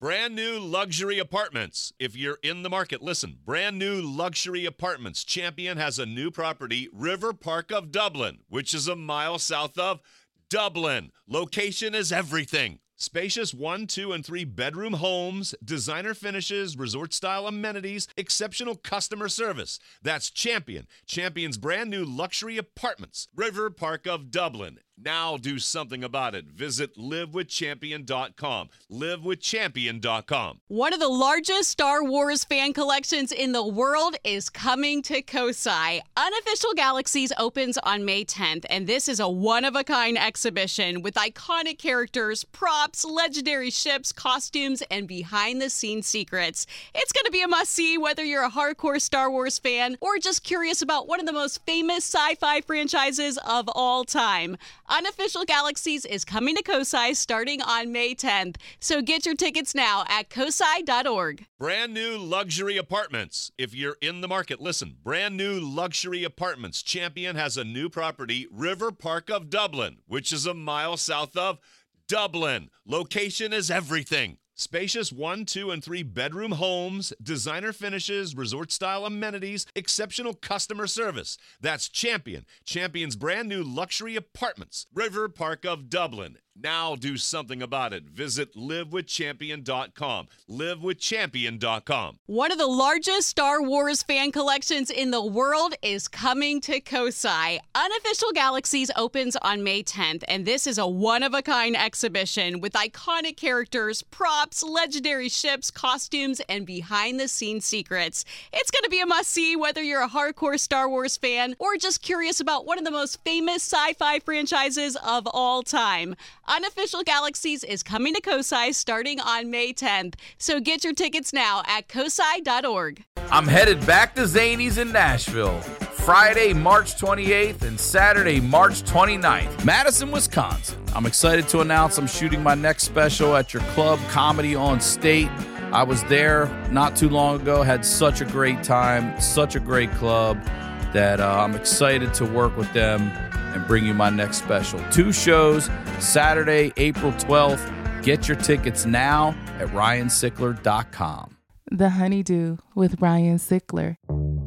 Brand new luxury apartments. If you're in the market, listen. Brand new luxury apartments. Champion has a new property, River Park of Dublin, which is a mile south of Dublin. Location is everything. Spacious 1, 2, and 3 bedroom homes, designer finishes, resort-style amenities, exceptional customer service. That's Champion. Champion's brand new luxury apartments, River Park of Dublin. Now do something about it. Visit livewithchampion.com. Livewithchampion.com. One of the largest Star Wars fan collections in the world is coming to Kosai. Unofficial Galaxies opens on May 10th, and this is a one-of-a-kind exhibition with iconic characters, props, legendary ships, costumes, and behind-the-scenes secrets. It's going to be a must-see whether you're a hardcore Star Wars fan or just curious about one of the most famous sci-fi franchises of all time. Unofficial Galaxies is coming to Kosai starting on May 10th, so get your tickets now at kosai.org. Brand new luxury apartments. If you're in the market, listen. Brand new luxury apartments. Champion has a new property, River Park of Dublin, which is a mile south of Dublin. Location is everything. Spacious 1, 2, and 3 bedroom homes, designer finishes, resort-style amenities, exceptional customer service. That's Champion. Champion's brand new luxury apartments, River Park of Dublin. Now do something about it. Visit livewithchampion.com. Livewithchampion.com. One of the largest Star Wars fan collections in the world is coming to Kosai. Unofficial Galaxies opens on May 10th, and this is a one-of-a-kind exhibition with iconic characters, props, legendary ships, costumes, and behind-the-scenes secrets. It's going to be a must-see whether you're a hardcore Star Wars fan or just curious about one of the most famous sci-fi franchises of all time. Unofficial Galaxies is coming to Kosai starting on May 10th, so get your tickets now at kosai.org. I'm headed back to Zanies in Nashville, Friday, March 28th and Saturday, March 29th, Madison, Wisconsin. I'm excited to announce I'm shooting my next special at your club, Comedy on State. I was there not too long ago, had such a great time, such a great club that I'm excited to work with them and bring you my next special. 2 shows, Saturday, April 12th. Get your tickets now at ryansickler.com. The Honeydew with Ryan Sickler.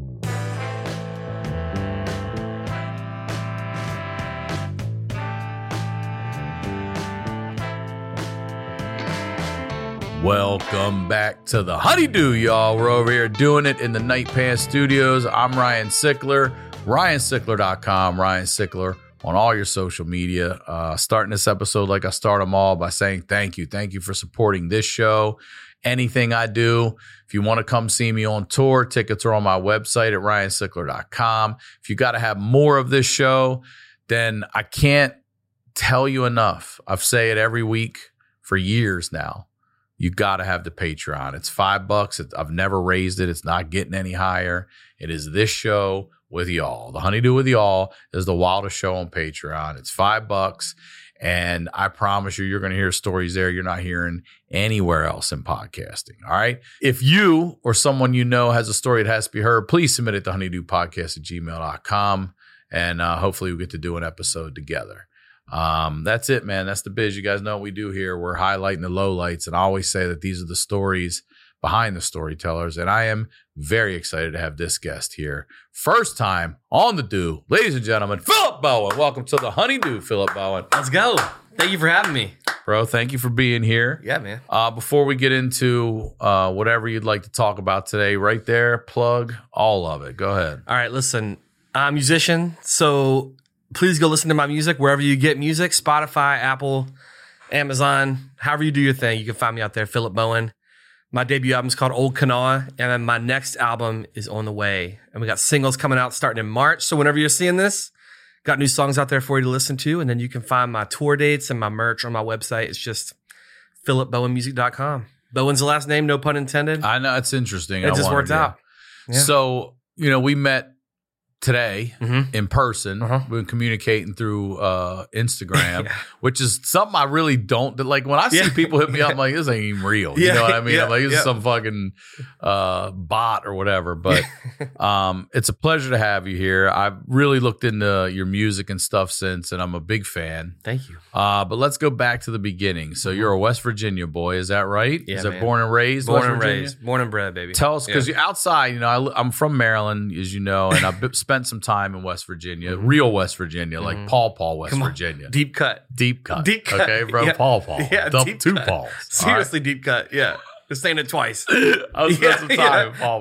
Welcome back to the Honeydew, y'all. We're over here doing it in the Night Pants Studios. I'm Ryan Sickler, ryansickler.com, Ryan Sickler on all your social media. Starting this episode like I start them all by saying thank you. Thank you for supporting this show. Anything I do. If you want to come see me on tour, tickets are on my website at ryansickler.com. If you got to have more of this show, then I can't tell you enough. I've said it every week for years now. You got to have the Patreon. It's $5. I've never raised it. It's not getting any higher. It is this show with y'all. The Honeydew with y'all is the wildest show on Patreon. It's $5. And I promise you're going to hear stories there you're not hearing anywhere else in podcasting. All right. If you or someone you know has a story that has to be heard, please submit it to honeydewpodcast@gmail.com. And hopefully we'll get to do an episode together. That's it, man. That's the biz. You guys know what we do here. We're highlighting the lowlights. And I always say that these are the stories behind the storytellers. And I am very excited to have this guest here. First time on the Do, ladies and gentlemen, Philip Bowen. Welcome to the Honeydew, Philip Bowen. Let's go. Thank you for having me. Bro, thank you for being here. Yeah, man. Before we get into whatever you'd like to talk about today, right there, plug all of it. Go ahead. All right, listen, I'm a musician, so please go listen to my music wherever you get music, Spotify, Apple, Amazon, however you do your thing. You can find me out there, Philip Bowen. My debut album is called Old Kanawha, and then my next album is on the way. And we got singles coming out starting in March. So whenever you're seeing this, got new songs out there for you to listen to. And then you can find my tour dates and my merch on my website. It's just philipbowenmusic.com. Bowen's the last name, no pun intended. I know, it's interesting. It just worked out. Yeah. So, we met today in person. We've been communicating through Instagram, which is something I really don't like. When I see people hit me up, I'm like, this ain't even real. You know what I mean? I'm like, this is some fucking bot or whatever. But it's a pleasure to have you here. I've really looked into your music and stuff since, and I'm a big fan. Thank you. But let's go back to the beginning. So you're a West Virginia boy, is that right? Yeah, is that man. born and raised? Born West and Virginia? raised. Born and bred, baby. Tell us, because you're outside, you know, I'm from Maryland, as you know, and I've spent some time in West Virginia, real West Virginia, like Paw, West Virginia. Deep cut. Deep cut. Okay, bro. Paw. Yeah, deep two cut. Paws. Seriously, deep cut. Yeah. Just saying it twice. I spent some time in Paw.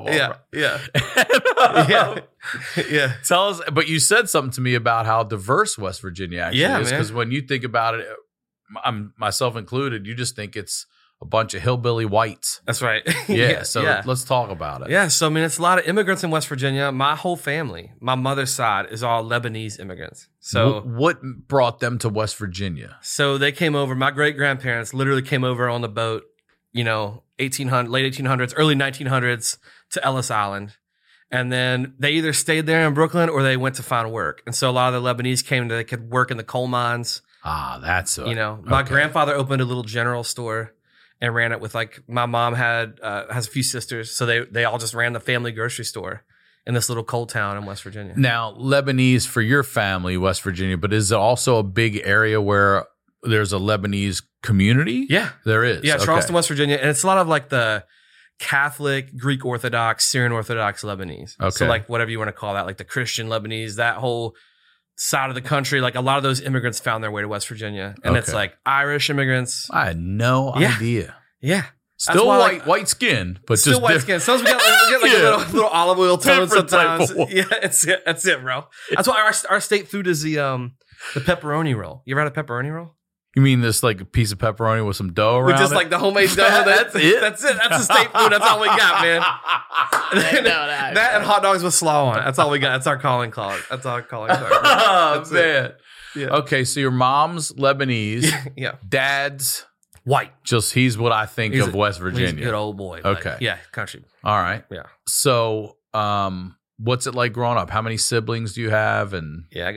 Yeah. Tell us, but you said something to me about how diverse West Virginia actually is, because when you think about it, I'm myself included, you just think it's a bunch of hillbilly whites. That's right. So let's talk about it. Yeah, so I mean, it's a lot of immigrants in West Virginia. My whole family, my mother's side, is all Lebanese immigrants. So what brought them to West Virginia? So they came over. My great grandparents literally came over on the boat, you know, late 1800s, early 1900s to Ellis Island. And then they either stayed there in Brooklyn or they went to find work. And so a lot of the Lebanese came they could work in the coal mines. That's you know, my grandfather opened a little general store and ran it with, like, my mom has a few sisters, so they all just ran the family grocery store in this little coal town in West Virginia. Now, Lebanese for your family, West Virginia, but is it also a big area where there's a Lebanese community? Yeah, there is. Yeah, Charleston, West Virginia, and it's a lot of like the Catholic, Greek Orthodox, Syrian Orthodox Lebanese. Okay, so like whatever you want to call that, like the Christian Lebanese, that whole side of the country, like a lot of those immigrants found their way to West Virginia, and it's like Irish immigrants. I had no idea. Yeah, still white skin, but still just white skin. Sometimes we get like a little olive oil tone. Sometimes, yeah, that's it, bro. That's why our state food is the pepperoni roll. You ever had a pepperoni roll? You mean this like a piece of pepperoni with some dough around with just like the homemade dough? That's it. That's the state food. That's all we got, man. That and hot dogs with slaw on it. That's all we got. That's our calling card. That's our calling card. Oh, man. Yeah. Okay, so your mom's Lebanese. Yeah. Dad's white. Just he's what I think of West Virginia. He's a good old boy. Okay. Like, yeah, country. All right. Yeah. So, what's it like growing up? How many siblings do you have? And yeah,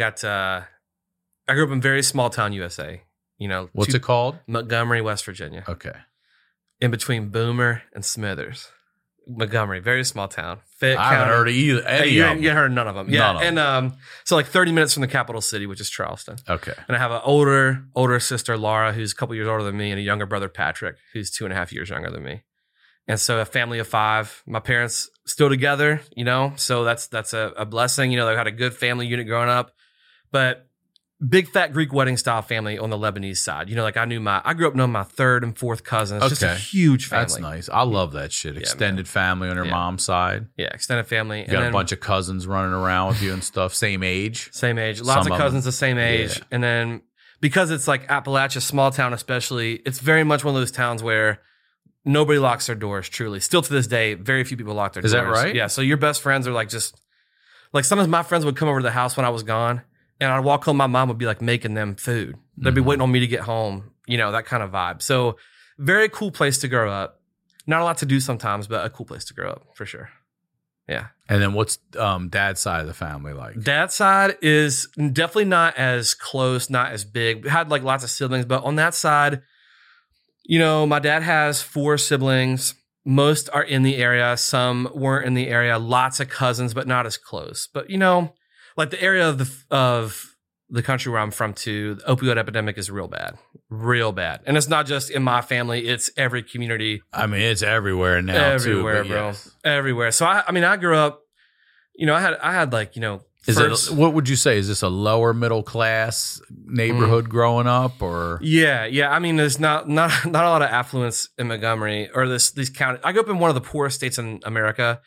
I grew up in very small town USA. You know, what's it called? Montgomery, West Virginia. Okay. In between Boomer and Smithers. Montgomery, very small town. I haven't heard of either. You heard none of them. Yeah. And so like 30 minutes from the capital city, which is Charleston. Okay. And I have an older sister, Laura, who's a couple years older than me, and a younger brother, Patrick, who's 2.5 years younger than me. And so a family of 5. My parents still together, you know, so that's a blessing. You know, they had a good family unit growing up. But big fat Greek wedding style family on the Lebanese side. You know, like I grew up knowing my 3rd and 4th cousins. Just a huge family. That's nice. I love that shit. Extended family on your mom's side. Yeah, extended family. You got a bunch of cousins running around with you and stuff. Same age. Lots of cousins the same age. Yeah. And then because it's like Appalachia, small town especially, it's very much one of those towns where nobody locks their doors, truly. Still to this day, very few people lock their doors. Is that right? Yeah, so your best friends are like just... Like sometimes my friends would come over to the house when I was gone, and I'd walk home, my mom would be like making them food. They'd be waiting on me to get home, you know, that kind of vibe. So very cool place to grow up. Not a lot to do sometimes, but a cool place to grow up for sure. Yeah. And then what's dad's side of the family like? Dad's side is definitely not as close, not as big. Had like lots of siblings, but on that side, you know, my dad has 4 siblings. Most are in the area. Some weren't in the area. Lots of cousins, but not as close. But, you know, like the area of the country where I'm from too, the opioid epidemic is real bad. And it's not just in my family, it's every community. I mean, it's everywhere now everywhere, too. Bro. Yes. Everywhere. So I grew up, you know, I had like, you know, what would you say? Is this a lower middle class neighborhood growing up, or? Yeah. I mean, there's not a lot of affluence in Montgomery or these counties. I grew up in one of the poorest states in America,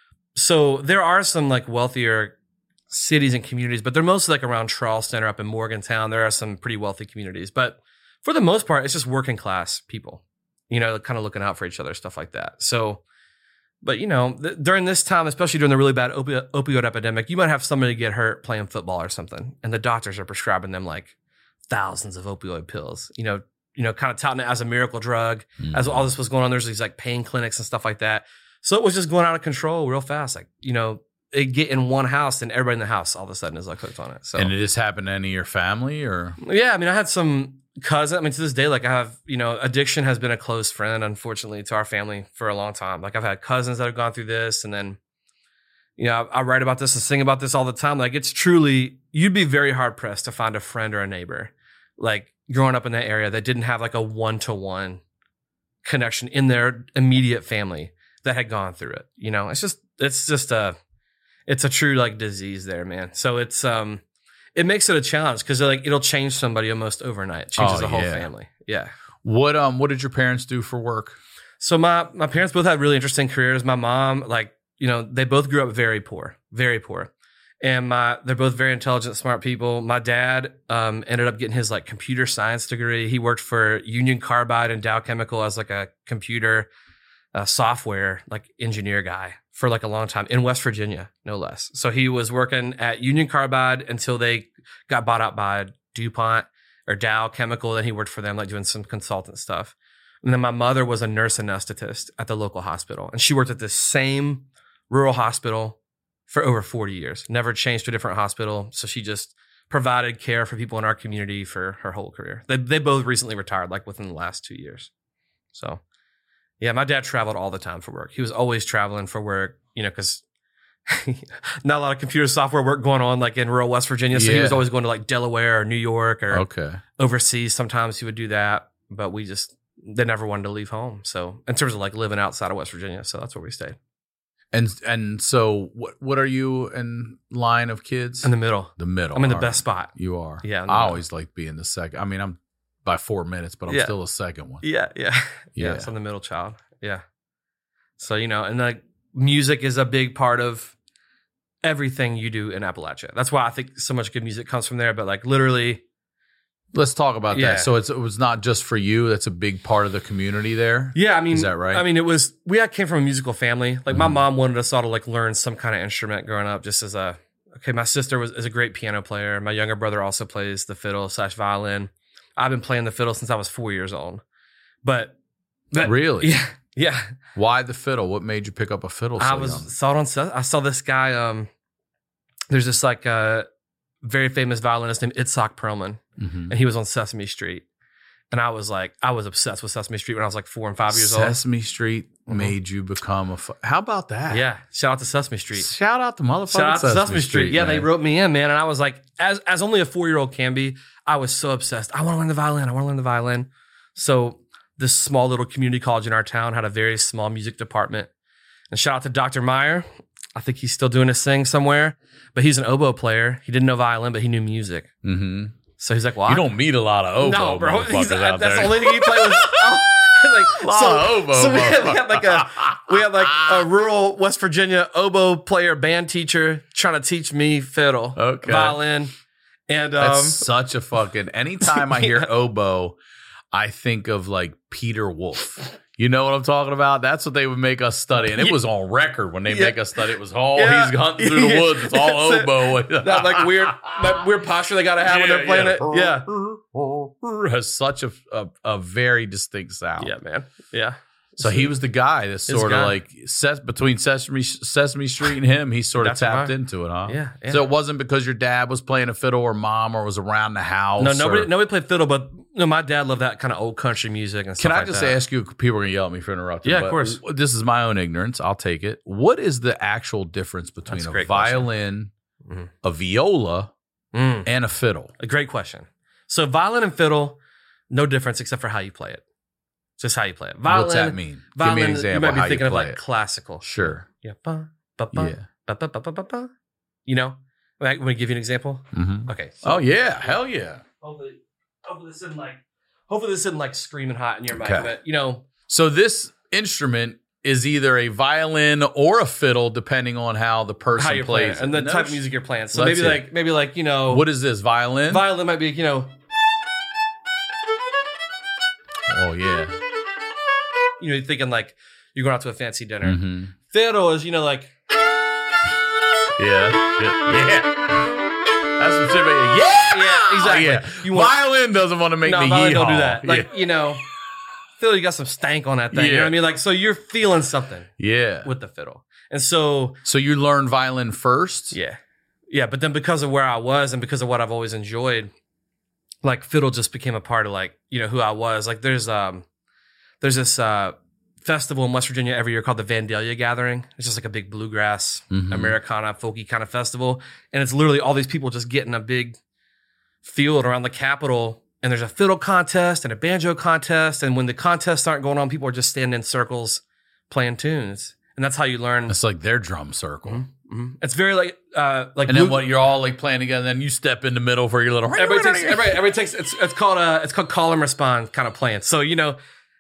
so there are some like wealthier cities and communities, but they're mostly like around Charleston or up in Morgantown. There are some pretty wealthy communities, but for the most part, it's just working class people, you know, kind of looking out for each other, stuff like that. So, but you know, during this time, especially during the really bad opioid epidemic, you might have somebody get hurt playing football or something, and the doctors are prescribing them like thousands of opioid pills, you know, kind of touting it as a miracle drug. As all this was going on, there's these like pain clinics and stuff like that. So it was just going out of control real fast. Like, you know, get in one house and everybody in the house all of a sudden is like hooked on it. So, And did this happen to any of your family or? yeah, I mean, I had some cousins. I mean, to this day, like I have, addiction has been a close friend, unfortunately, to our family for a long time. Like I've had cousins that have gone through this, and then, I write about this and sing about this all the time. Like it's truly, you'd be very hard pressed to find a friend or a neighbor, like growing up in that area that didn't have like a one-to-one connection in their immediate family that had gone through it. It's a true like disease there, man. So it's, it makes it a challenge because like it'll change somebody almost overnight. It changes the whole family. Yeah. What did your parents do for work? So my parents both had really interesting careers. My mom, like, they both grew up very poor, and they're both very intelligent, smart people. My dad ended up getting his like computer science degree. He worked for Union Carbide and Dow Chemical as like a computer software like engineer guy for like a long time in West Virginia, no less. So he was working at Union Carbide until they got bought out by DuPont or Dow Chemical. Then he worked for them, like doing some consultant stuff. And then my mother was a nurse anesthetist at the local hospital. And she worked at the same rural hospital for over 40 years, never changed to a different hospital. So she just provided care for people in our community for her whole career. They both recently retired, like within the last 2 years. So yeah, my dad traveled all the time for work. He was always traveling for work, because not a lot of computer software work going on like in rural West Virginia. So he was always going to like Delaware or New York or overseas. Sometimes he would do that, but they never wanted to leave home. So in terms of like living outside of West Virginia, so that's where we stayed. And so what are you in line of kids? In the middle. The middle. I'm in the best spot. You are. Yeah. I always like being the second. I mean, I'm by 4 minutes, but I'm still the second one. Yeah. So I'm the middle child. Yeah. So, and like music is a big part of everything you do in Appalachia. That's why I think so much good music comes from there. But like literally, let's talk about that. So it was not just for you. That's a big part of the community there. Yeah, I mean, is that right? I mean, we came from a musical family. Like my mom wanted us all to like learn some kind of instrument growing up. Just as my sister is a great piano player. My younger brother also plays the fiddle / violin. I've been playing the fiddle since I was 4 years old. But really, yeah. Why the fiddle? What made you pick up a fiddle? I saw this guy. There's this like very famous violinist named Itzhak Perlman. And he was on Sesame Street. And I was obsessed with Sesame Street when I was like 4 and 5 years old. Sesame Street made you become how about that? Yeah. Shout out to Sesame Street. Shout out to motherfucking Shout out to Sesame Street. Yeah, man. they wrote me in, man. And I was like, as only a 4-year-old can be, I was so obsessed. I want to learn the violin. So this small little community college in our town had a very small music department. And shout out to Dr. Meyer. I think he's still doing his thing somewhere. But he's an oboe player. He didn't know violin, but he knew music. Mm-hmm. So he's like, well, you don't meet a lot of oboe motherfuckers out there. That's the only thing he played was a lot of oboe. So we had like a rural West Virginia oboe player, band teacher trying to teach me fiddle, violin, and that's such a fucking. Anytime I hear oboe, I think of like Peter Wolf. You know what I'm talking about? That's what they would make us study. And it was on record when they make us study. It was, he's hunting through the woods. It's all oboe. That like weird posture they got to have when they're playing it. Yeah. Has such a very distinct sound. Yeah, man. Yeah. So he was the guy that sort of like between Sesame Street and him, he sort of tapped into it, huh? Yeah. So it wasn't because your dad was playing a fiddle or mom or was around the house. No, nobody played fiddle, but my dad loved that kind of old country music and stuff like that. Can I just ask you, people are going to yell at me for interrupting. Yeah, of course. This is my own ignorance. I'll take it. What is the actual difference between a violin, a viola, and a fiddle? A great question. So violin and fiddle, no difference except for how you play it. Just how you play it. Violin, what's that mean? Violin, give me an example. You might be how thinking you play of like it. Classical. Sure. Yeah. Ba, ba, ba, ba, ba, ba, ba, ba. You know? Let me give you an example. Mm-hmm. Okay. So oh yeah, hell yeah. Hopefully this isn't like screaming hot in your mic, but you know. So this instrument is either a violin or a fiddle, depending on how the person plays it. And the type of music you're playing. So maybe like, you know. What is this? Violin? Violin might be, you know. Oh yeah. You know, you're thinking like you're going out to a fancy dinner. Mm-hmm. Fiddle is, you know, like. Yeah. That's some shit. Yeah, exactly. Yeah. Violin doesn't want to make me yeehaw. Violin don't do that. Like, you know, fiddle, you got some stank on that thing. You know what I mean? Like, so you're feeling something. Yeah. With the fiddle. And so you learned violin first? yeah. Yeah, but then because of where I was and because of what I've always enjoyed, like fiddle just became a part of like, you know, who I was. Like there's this festival in West Virginia every year called the Vandalia Gathering. It's just like a big bluegrass, Americana, folky kind of festival. And it's literally all these people just getting a big field around the Capitol. And there's a fiddle contest and a banjo contest. And when the contests aren't going on, people are just standing in circles playing tunes. And that's how you learn. It's like their drum circle. It's very like and then what you're all like playing together, and then you step in the middle for your little. Everybody takes it's called call and respond kind of playing. So you know,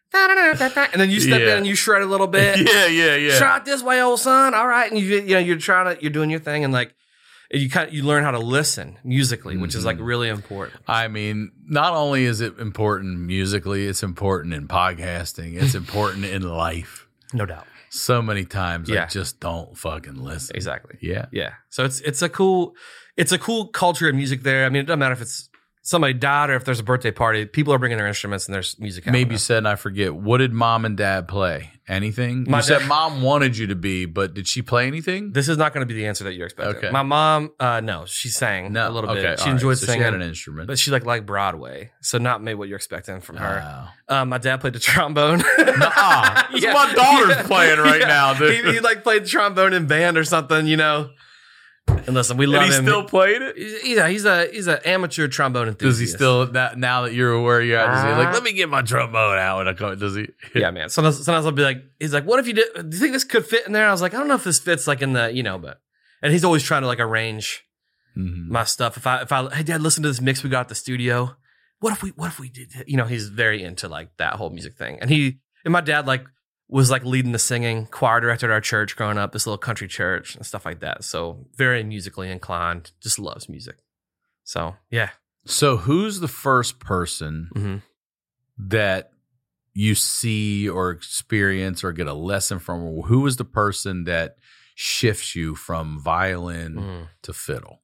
and then you step in and you shred a little bit. Yeah. Shot this way, old son. All right, and you're doing your thing, and like you learn how to listen musically, which is like really important. I mean, not only is it important musically, it's important in podcasting. It's important in life. No doubt. So many times I just don't fucking listen. Exactly. Yeah. Yeah. So it's a cool culture of music there. I mean, it doesn't matter if it's somebody died or if there's a birthday party, people are bringing their instruments and there's music. Maybe you said, and I forget, what did mom and dad play? Anything? You said mom wanted you to be, but did she play anything? This is not going to be the answer that you're expecting. Okay. My mom, no, she sang a little bit. She enjoyed singing. She had an instrument. But she liked Broadway. So not maybe what you're expecting from her. My dad played the trombone. That's what my daughter's playing right now. Dude. He like played the trombone in band or something, you know. And listen, we love him. And he still played it? Yeah, he's an amateur trombone enthusiast. Does he still, now that you're where you're at, does he like, let me get my trombone out when I come? Does he? Yeah, man. Sometimes I'll be like, he's like, what if you do you think this could fit in there? I was like, I don't know if this fits like in the, you know, but, and he's always trying to like arrange my stuff. If I, hey dad, listen to this mix we got at the studio. What if we did that? You know, he's very into like that whole music thing. And my dad like, was like leading the singing, choir director at our church growing up, this little country church and stuff like that. So very musically inclined, just loves music. So, yeah. So who's the first person that you see or experience or get a lesson from? Who is the person that shifts you from violin to fiddle?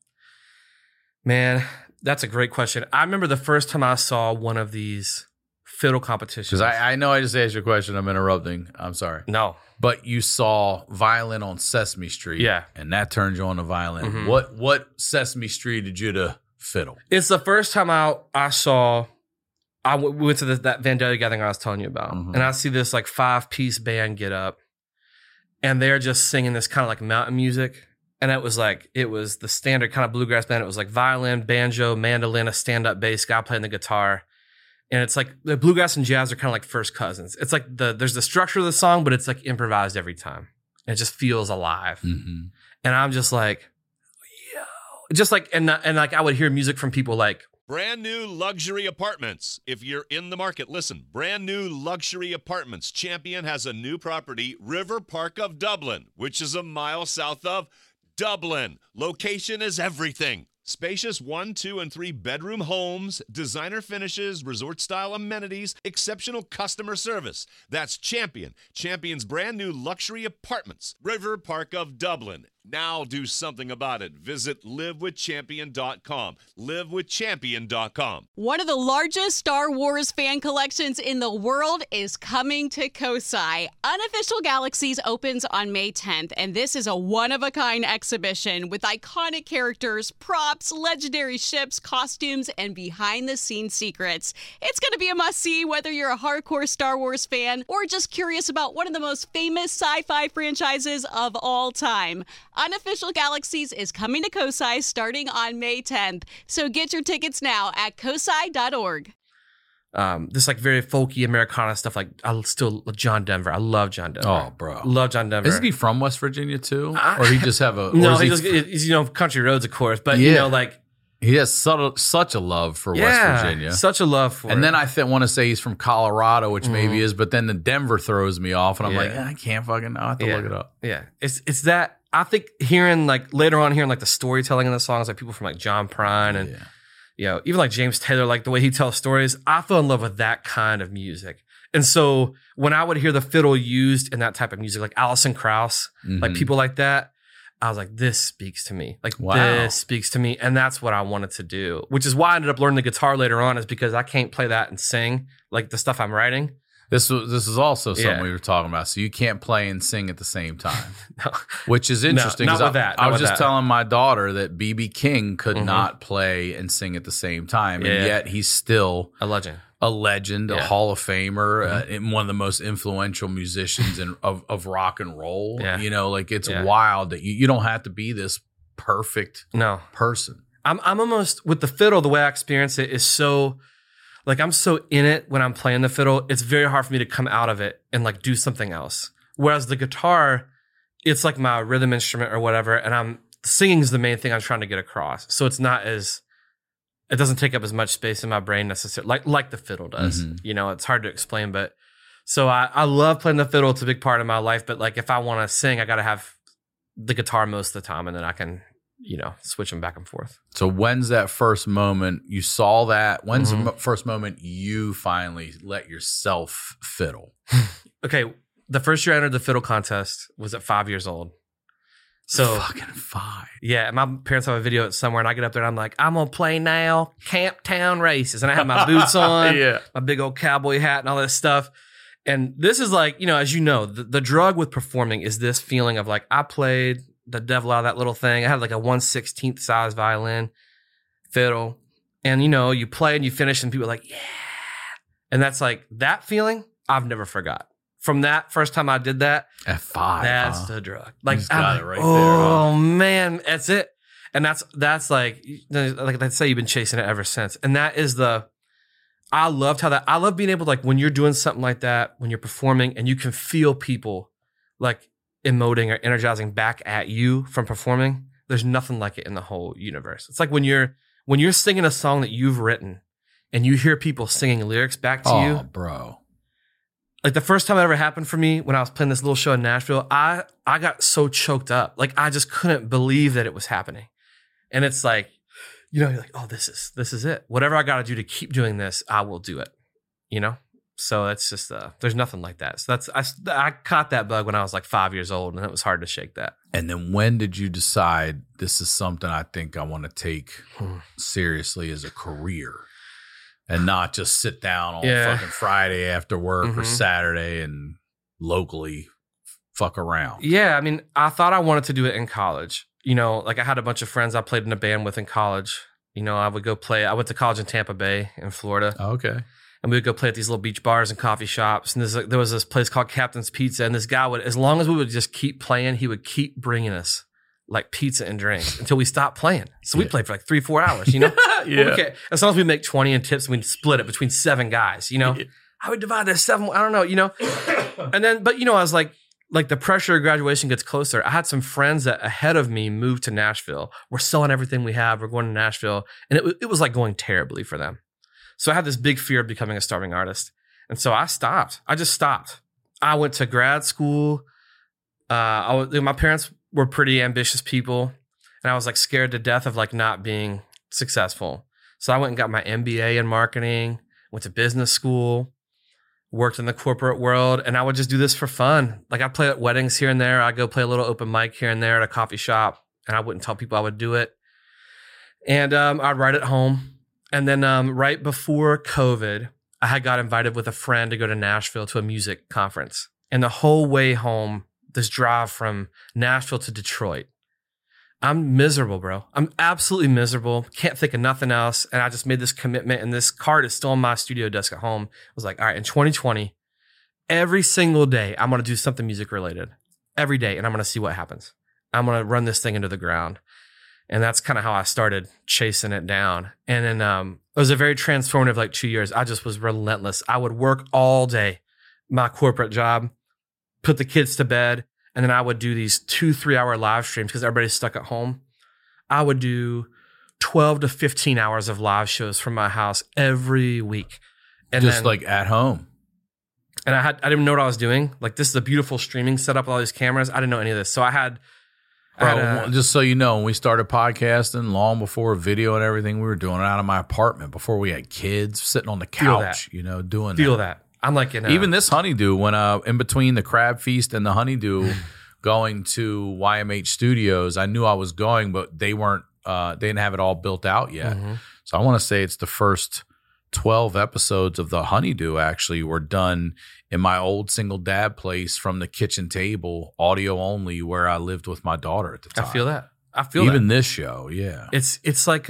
Man, that's a great question. I remember the first time I saw one of these fiddle competitions. Because I know I just asked you a question. I'm interrupting. I'm sorry. No. But you saw violin on Sesame Street. Yeah. And that turned you on to violin. What Sesame Street did you to fiddle? It's the first time we went to that Vandalia gathering I was telling you about. And I see this like 5-piece band get up. And they're just singing this kind of like mountain music. And it was the standard kind of bluegrass band. It was like violin, banjo, mandolin, a stand-up bass, guy playing the guitar. And it's like the bluegrass and jazz are kind of like first cousins. It's like there's the structure of the song, but it's like improvised every time. And it just feels alive. And I'm just like, yo, just like, and like I would hear music from people like, brand new luxury apartments. If you're in the market, listen, brand new luxury apartments. Champion has a new property, River Park of Dublin, which is a mile south of Dublin. Location is everything. Spacious 1, 2, and 3 bedroom homes, designer finishes, resort-style amenities, exceptional customer service. That's Champion. Champion's brand new luxury apartments. River Park of Dublin. Now do something about it. Visit livewithchampion.com. Livewithchampion.com. One of the largest Star Wars fan collections in the world is coming to Kosai. Unofficial Galaxies opens on May 10th, and this is a one-of-a-kind exhibition with iconic characters, props, legendary ships, costumes, and behind-the-scenes secrets. It's going to be a must-see whether you're a hardcore Star Wars fan or just curious about one of the most famous sci-fi franchises of all time. Unofficial Galaxies is coming to Kosai starting on May 10th. So get your tickets now at kosai.org. This like very folky Americana stuff. Like John Denver. I love John Denver. Oh, bro. Love John Denver. Isn't he from West Virginia too? Or he just have a... No, he's country roads, of course. But, like... He has such a love for West Virginia. Such a love for it. And then I want to say he's from Colorado, which maybe is, but then the Denver throws me off, and I'm like, I can't fucking know. I have to look it up. Yeah. It's that... I think later on hearing like the storytelling in the songs, like people from like John Prine and even like James Taylor, like the way he tells stories, I fell in love with that kind of music. And so when I would hear the fiddle used in that type of music, like Alison Krauss, like people like that, I was like, this speaks to me. Like this speaks to me. And that's what I wanted to do, which is why I ended up learning the guitar later on, is because I can't play that and sing like the stuff I'm writing. This is also something Yeah. we were talking about. So you can't play and sing at the same time, No. which is interesting. not 'cause with that. I Not was with just that. telling my daughter that BB King could Mhm. not play and sing at the same time, and Yeah. yet he's still A legend. a legend, a Yeah. Hall of Famer, and one of the most influential musicians of rock and roll. Yeah. You know, like it's Yeah. wild that you don't have to be this perfect No. person. I'm almost with the fiddle, the way I experience it is so like I'm so in it when I'm playing the fiddle, it's very hard for me to come out of it and like do something else. Whereas the guitar, it's like my rhythm instrument or whatever, and singing is the main thing I'm trying to get across. So it's not as it doesn't take up as much space in my brain necessarily like the fiddle does. Mhm. You know, it's hard to explain, but so I love playing the fiddle. It's a big part of my life, but like if I want to sing, I got to have the guitar most of the time, and then I can, you know, switch them back and forth. So when's that first moment you saw that? When's Mhm. the first moment you finally let yourself fiddle? Okay, the first year I entered the fiddle contest was at 5 years old. So Fucking 5. yeah, my parents have a video somewhere, and I get up there and I'm like, I'm gonna play now, Camptown Races, and I have my boots on, my big old cowboy hat, and all this stuff. And this is like, you know, as you know, the drug with performing is this feeling of like I played the devil out of that little thing. I had like a 1/16 size violin, fiddle, and you know, you play and you finish, and people are like, yeah, and that's like that feeling I've never forgot. From that first time I did that, At 5. that's huh? the drug. Like, just got I'm it right like, there, huh? oh man, that's it. And that's like they say, you've been chasing it ever since. And that is I love being able to, like, when you're doing something like that, when you're performing and you can feel people like emoting or energizing back at you from performing, there's nothing like it in the whole universe. It's like when you're singing a song that you've written and you hear people singing lyrics back to you. Oh, bro. Like the first time it ever happened for me when I was playing this little show in Nashville, I got so choked up. Like I just couldn't believe that it was happening. And it's like, you know, you're like, oh, this is it. Whatever I got to do to keep doing this, I will do it. You know? So it's just, there's nothing like that. So I caught that bug when I was like 5 years old, and it was hard to shake that. And then when did you decide this is something I think I want to take seriously as a career and not just sit down on Yeah. fucking Friday after work or Mhm. Saturday and locally fuck around? Yeah, I mean, I thought I wanted to do it in college. You know, like I had a bunch of friends I played in a band with in college. You know, I would go play. I went to college in Tampa Bay in Florida. Okay. And we would go play at these little beach bars and coffee shops. And there was this place called Captain's Pizza. And this guy would, as long as we would just keep playing, he would keep bringing us like pizza and drinks until we stopped playing. So we Yeah. played for like 3-4 hours, you know? Yeah. Okay. As long as we make 20 in tips, we'd split it between 7 guys, you know? Yeah. I would divide this 7, I don't know, you know? And then, but you know, I was like the pressure of graduation gets closer. I had some friends that ahead of me moved to Nashville. We're selling everything we have. We're going to Nashville. And it was like going terribly for them. So I had this big fear of becoming a starving artist. And so I stopped. I just stopped. I went to grad school. My parents were pretty ambitious people. And I was like scared to death of like not being successful. So I went and got my MBA in marketing, went to business school, worked in the corporate world, and I would just do this for fun. Like I play at weddings here and there. I go play a little open mic here and there at a coffee shop, and I wouldn't tell people I would do it. And I'd write at home. And then right before COVID, I had got invited with a friend to go to Nashville to a music conference. And the whole way home, this drive from Nashville to Detroit, I'm miserable, bro. I'm absolutely miserable. Can't think of nothing else. And I just made this commitment, and this card is still on my studio desk at home. I was like, all right, in 2020, every single day, I'm going to do something music related. Every day. And I'm going to see what happens. I'm going to run this thing into the ground. And that's kind of how I started chasing it down. And then it was a very transformative, like 2 years. I just was relentless. I would work all day, my corporate job, put the kids to bed, and then I would do these 2-3 hour live streams because everybody's stuck at home. I would do 12 to 15 hours of live shows from my house every week. And Just then, like at home. and I didn't know what I was doing. Like this is a beautiful streaming setup with all these cameras. I didn't know any of this. So I had Just so you know, when we started podcasting, long before video and everything, we were doing it out of my apartment before we had kids, sitting on the Feel couch, you know, doing feel that. I'm like in Even this honeydew, when in between the crab feast and the honeydew, going to YMH Studios, I knew I was going, but they weren't. They didn't have it all built out yet. Mhm. So I want to say it's the first 12 episodes of The Honeydew actually were done in my old single dad place from the kitchen table, audio only, where I lived with my daughter at the time. I feel that. Even this show, yeah. It's like,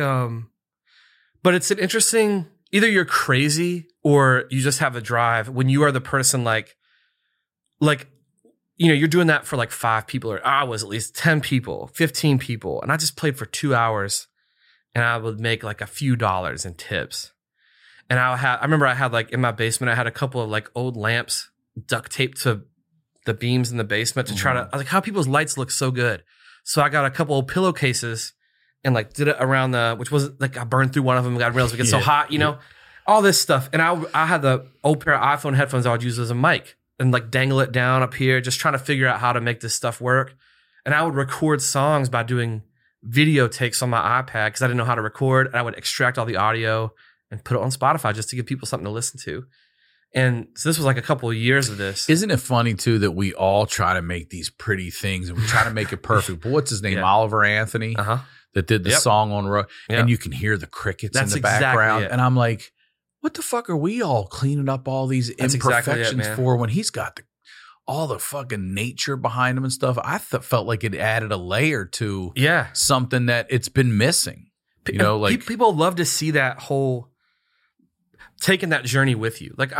but it's an interesting, either you're crazy or you just have a drive when you are the person like, you know, you're doing that for like 5 people, or I was at least 10 people, 15 people. And I just played for 2 hours and I would make like a few dollars in tips. And I remember I had like in my basement, I had a couple of like old lamps duct taped to the beams in the basement to try to, I was like, how people's lights look so good. So I got a couple of pillowcases and like did it around which was like, I burned through one of them. I realized it gets so hot, you know, all this stuff. And I had the old pair of iPhone headphones I would use as a mic and like dangle it down up here, just trying to figure out how to make this stuff work. And I would record songs by doing video takes on my iPad because I didn't know how to record. And I would extract all the audio and put it on Spotify just to give people something to listen to. And so this was like a couple of years of this. Isn't it funny too that we all try to make these pretty things and we try to make it perfect? But what's his name? Oliver Anthony that did the song on Road. And you can hear the crickets in the background. And I'm like, what the fuck are we all cleaning up all these imperfections for when he's got all the fucking nature behind him and stuff? I felt like it added a layer to something that it's been missing. You know, like people love to see that whole taking that journey with you. Like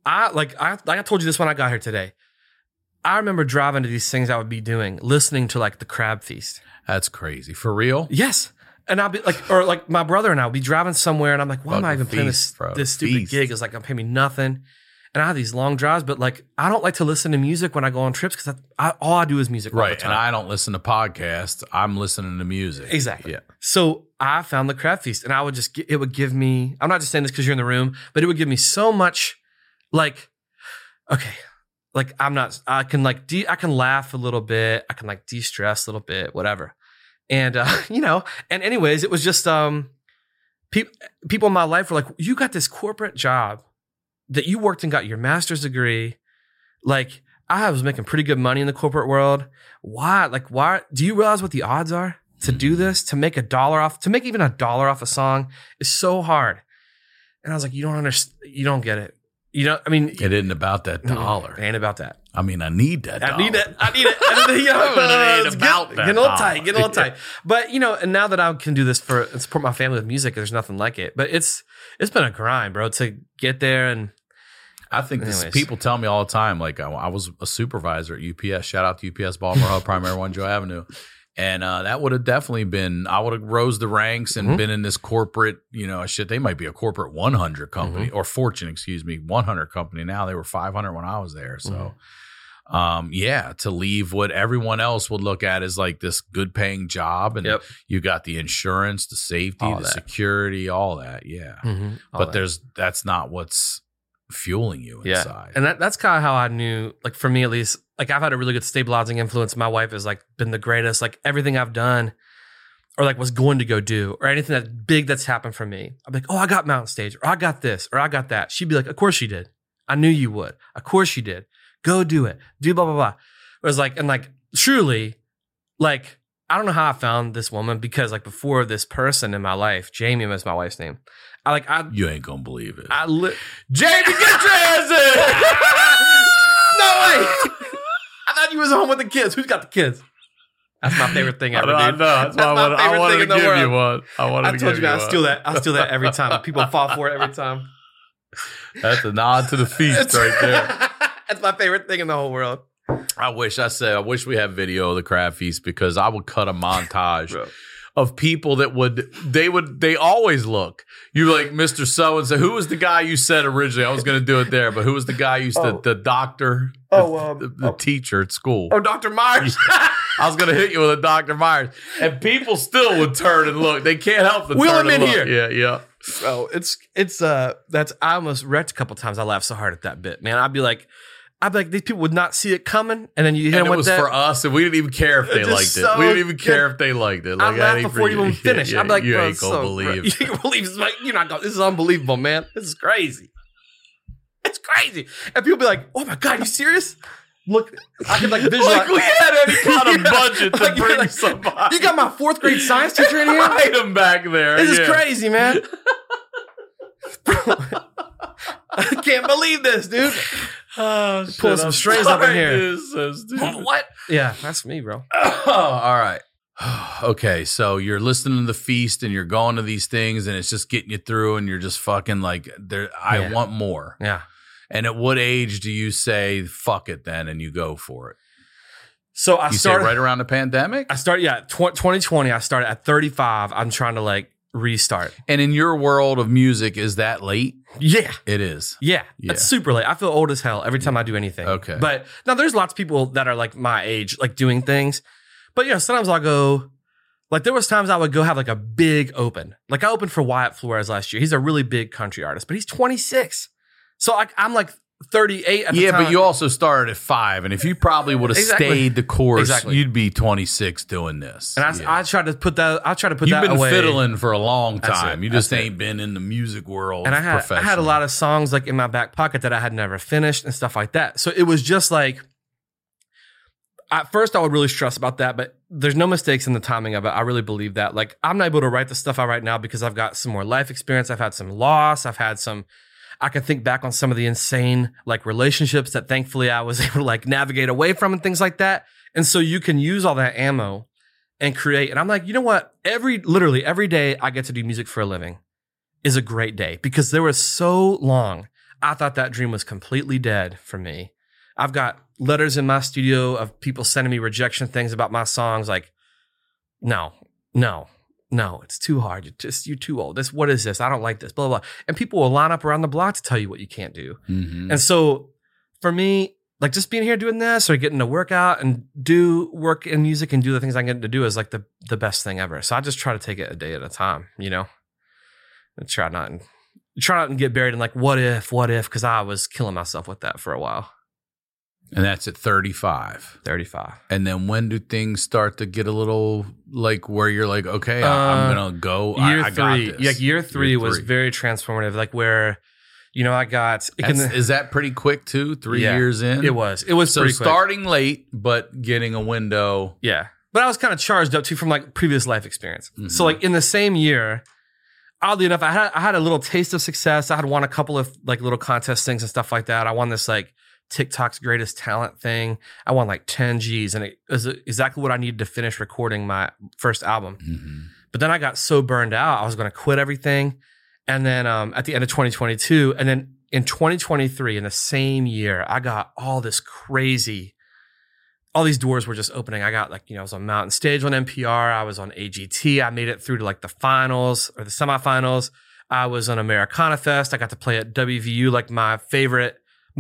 I told you this when I got here today. I remember driving to these things I would be doing, listening to like the Crab Feast. That's crazy. For real? Yes. And I'll be like, or like my brother and I will be driving somewhere and I'm like, why am I even playing this stupid gig? It's like, I'm paying me nothing. And I have these long drives, but like, I don't like to listen to music when I go on trips because all I do is music. Right. And I don't listen to podcasts. I'm listening to music. Exactly. Yeah. So I found the Crab Feast and I would just, it would give me, I'm not just saying this because you're in the room, but it would give me so much like, okay, like I can laugh a little bit. I can like de-stress a little bit, whatever. And, you know, and anyways, it was just, people in my life were like, you got this corporate job that you worked and got your master's degree. Like I was making pretty good money in the corporate world. Why do you realize what the odds are to do this, to make even $1 off a song is so hard. And I was like, you don't understand. You don't get it. You know, I mean, it isn't about that $1. It ain't about that. I mean, I need that $1. I need it. You know, it ain't about that. Get a little tight. But you know, and now that I can do this and support my family with music, there's nothing like it. But it's been a grind, bro, to get there. And I think people tell me all the time, like I was a supervisor at UPS. Shout out to UPS Baltimore Hub, Primary One, Joe Avenue. And that would have definitely been, I would have rose the ranks and been in this corporate, you know, they might be a corporate 100 company or Fortune, 100 company. Now they were 500 when I was there. So, to leave what everyone else would look at as like this good paying job. And you got the insurance, the safety, the security, all that. Yeah. But that's not what's fueling you inside. And that's kind of how I knew, like for me at least, like I've had a really good stabilizing influence. My wife has like been the greatest, like everything I've done or like was going to go do or anything that's big that's happened for me. I'm like, oh, I got Mountain Stage or I got this or I got that. She'd be like, of course you did. I knew you would. Of course you did. Go do it. Do blah, blah, blah. It was like, and like truly, like, I don't know how I found this woman because like before this person in my life, Jamie was my wife's name. You ain't gonna believe it. Jamie, get your ass in! No way! I thought you was home with the kids. Who's got the kids? That's my favorite thing ever, dude. I know. That's why I wanted to give you one. I told you, I steal that every time. People fall for it every time. That's a nod to the feast right there. That's my favorite thing in the whole world. I wish we had video of the Crab Feast because I would cut a montage of people that they always look. You're like Mr. So-and-so. Who was the guy you said originally? I was going to do it there, but who was the guy you said, the doctor, the teacher at school? Oh, Dr. Myers. I was going to hit you with a Dr. Myers. And people still would turn and look. They can't help but Wheel turn him and in look. here. Yeah. So I almost wrecked a couple times. I laughed so hard at that bit, man. I'd be like, these people would not see it coming, and then you hit them with that. And it was for us, and we didn't even care if they liked it. We didn't even care if they liked it. Like, I laughed before you even finished. I'm like, you bro, ain't gonna believe. You ain't believe this. Like, you're not gonna. This is unbelievable, man. This is crazy. It's crazy. And people be like, "Oh my god, you serious?" Look, I could like visualize. Like we had any kind of budget to bring somebody. You got my 4th grade science teacher in here. Hide him back there. This is crazy, man. I can't believe this, dude. Oh, Pulling some strings up in here. So stupid. What? Yeah, that's me, bro. All right. Okay, so you're listening to the feast and you're going to these things and it's just getting you through and you're just fucking like, I want more. Yeah. And at what age do you say, fuck it then, and you go for it? So I You started say right around the pandemic? 2020. I started at 35. I'm trying to like restart. And in your world of music, is that late? Yeah. It is. Yeah. Yeah. That's super late. I feel old as hell every time I do anything. Okay. But now there's lots of people that are like my age, like doing things. But sometimes I'll go, like there was times I would go have like a big open. Like I opened for Wyatt Flores last year. He's a really big country artist, but he's 26. So I'm like 38 at the time. But you also started at 5, and if you probably would have stayed the course, you'd be 26 doing this. And I tried to put that. I tried to put You've that away. been fiddling for a long That's time. it. You just That's ain't been in the music world. And I had a lot of songs like in my back pocket that I had never finished and stuff like that. So it was just like, at first I would really stress about that, but there's no mistakes in the timing of it. I really believe that. Like I'm not able to write the stuff I write now because I've got some more life experience. I've had some loss. I can think back on some of the insane like relationships that thankfully I was able to like navigate away from and things like that. And so you can use all that ammo and create. And I'm like, you know what? Literally every day I get to do music for a living is a great day because there was so long I thought that dream was completely dead for me. I've got letters in my studio of people sending me rejection things about my songs. Like, no, it's too hard. You're too old. What is this? I don't like this, blah, blah, blah. And people will line up around the block to tell you what you can't do. Mm-hmm. And so for me, like just being here doing this or getting to work out and do work in music and do the things I get to do is like the best thing ever. So I just try to take it a day at a time, and try not and get buried in like, what if, because I was killing myself with that for a while. And that's at 35. 35. And then when do things start to get a little like where you're like, okay, I'm going to go. Year I three. got this. Yeah, year three was very transformative. Like where, I got... Is that pretty quick too? 3 years in? It was so pretty quick. Starting late, but getting a window. Yeah. But I was kind of charged up too from like previous life experience. Mm-hmm. So like in the same year, oddly enough, I had a little taste of success. I had won a couple of like little contest things and stuff like that. I won this like TikTok's greatest talent thing. I won like 10 G's and it was exactly what I needed to finish recording my first album. Mm-hmm. But then I got so burned out, I was going to quit everything. And then at the end of 2022, and then in 2023, in the same year, I got all these doors were just opening. I got like, I was on Mountain Stage on NPR. I was on AGT. I made it through to like the finals or the semifinals. I was on Americana Fest. I got to play at WVU, like my favorite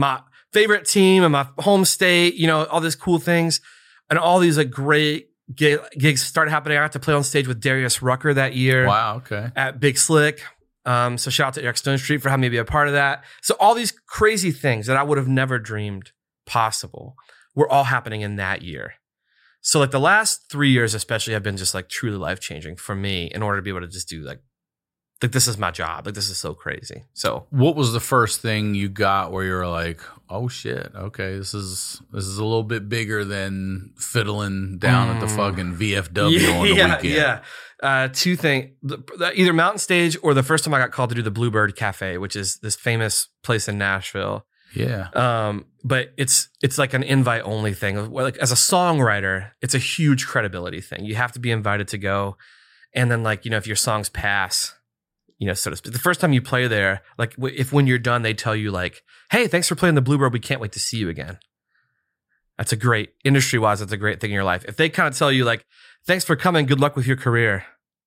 team and my home state, all these cool things. And all these like great gigs started happening. I got to play on stage with Darius Rucker that year. Wow, okay. At Big Slick. So shout out to Eric Stone Street for having me be a part of that. So all these crazy things that I would have never dreamed possible were all happening in that year. So like the last 3 years especially have been just like truly life-changing for me in order to be able to just do like this is my job. Like this is so crazy. So what was the first thing you got where you were like, oh shit, okay, this is a little bit bigger than fiddling down at the fucking VFW on the weekend? Yeah. Two things, either Mountain Stage or the first time I got called to do the Bluebird Cafe, which is this famous place in Nashville. Yeah. But it's like an invite only thing. Like as a songwriter, it's a huge credibility thing. You have to be invited to go. And then like, if your songs pass, so to speak, the first time you play there, like when you're done, they tell you like, hey, thanks for playing the Bluebird. We can't wait to see you again. That's a great, industry-wise, that's a great thing in your life. If they kind of tell you like, thanks for coming, good luck with your career,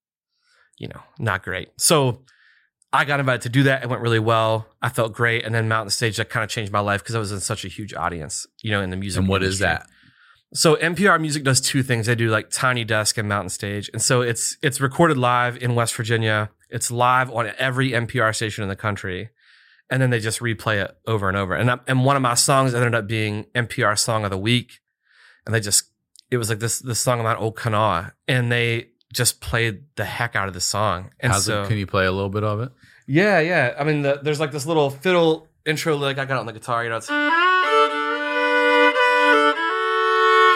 not great. So I got invited to do that. It went really well. I felt great. And then Mountain Stage, that kind of changed my life because I was in such a huge audience, in the music And what industry. is that? So NPR Music does two things. They do like Tiny Desk and Mountain Stage. And so it's recorded live in West Virginia. It's live on every NPR station in the country. And then they just replay it over and over. And one of my songs ended up being NPR Song of the Week. And it was like this song about Old Kanawha. And they just played the heck out of the song. And Can you play a little bit of it? Yeah. I mean, there's like this little fiddle intro lick. I got it on the guitar, it's...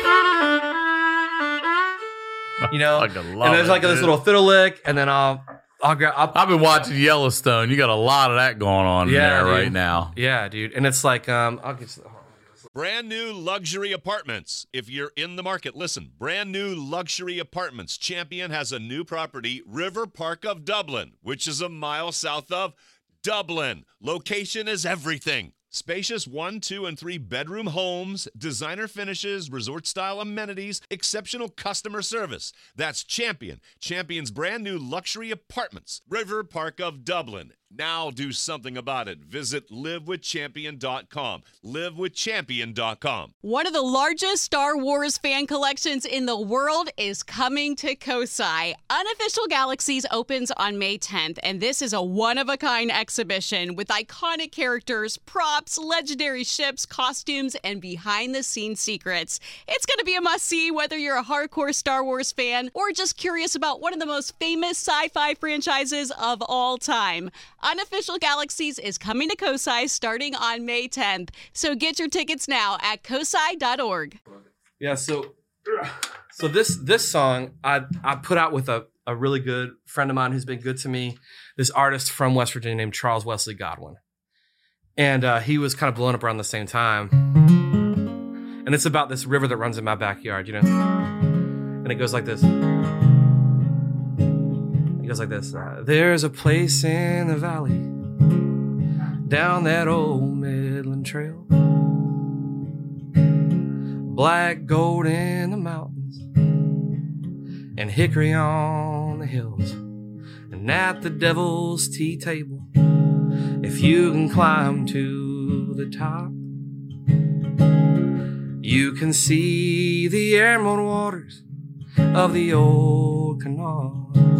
I love and there's like it, this little fiddle lick, and then I've been watching Yellowstone. You got a lot of that going on there dude. right now. Yeah, dude. And it's like, I'll get to the. Brand new luxury apartments. If you're in the market, listen. Brand new luxury apartments. Champion has a new property, River Park of Dublin, which is a mile south of Dublin. Location is everything. Spacious 1, 2, and 3 bedroom homes, designer finishes, resort-style amenities, exceptional customer service. That's Champion. Champion's brand new luxury apartments, River Park of Dublin. Now do something about it. Visit livewithchampion.com. Livewithchampion.com. One of the largest Star Wars fan collections in the world is coming to Kosai. Unofficial Galaxies opens on May 10th, and this is a one-of-a-kind exhibition with iconic characters, props, legendary ships, costumes, and behind-the-scenes secrets. It's going to be a must-see whether you're a hardcore Star Wars fan or just curious about one of the most famous sci-fi franchises of all time. Unofficial Galaxies is coming to Kosai starting on May 10th. So get your tickets now at kosai.org. Yeah, so this song I put out with a really good friend of mine who's been good to me, this artist from West Virginia named Charles Wesley Godwin. And he was kind of blowing up around the same time. And it's about this river that runs in my backyard, you know? And it goes like this. There's a place in the valley down that old Midland Trail. Black gold in the mountains and hickory on the hills. And at the devil's tea table, if you can climb to the top, you can see the emerald waters of the old canals.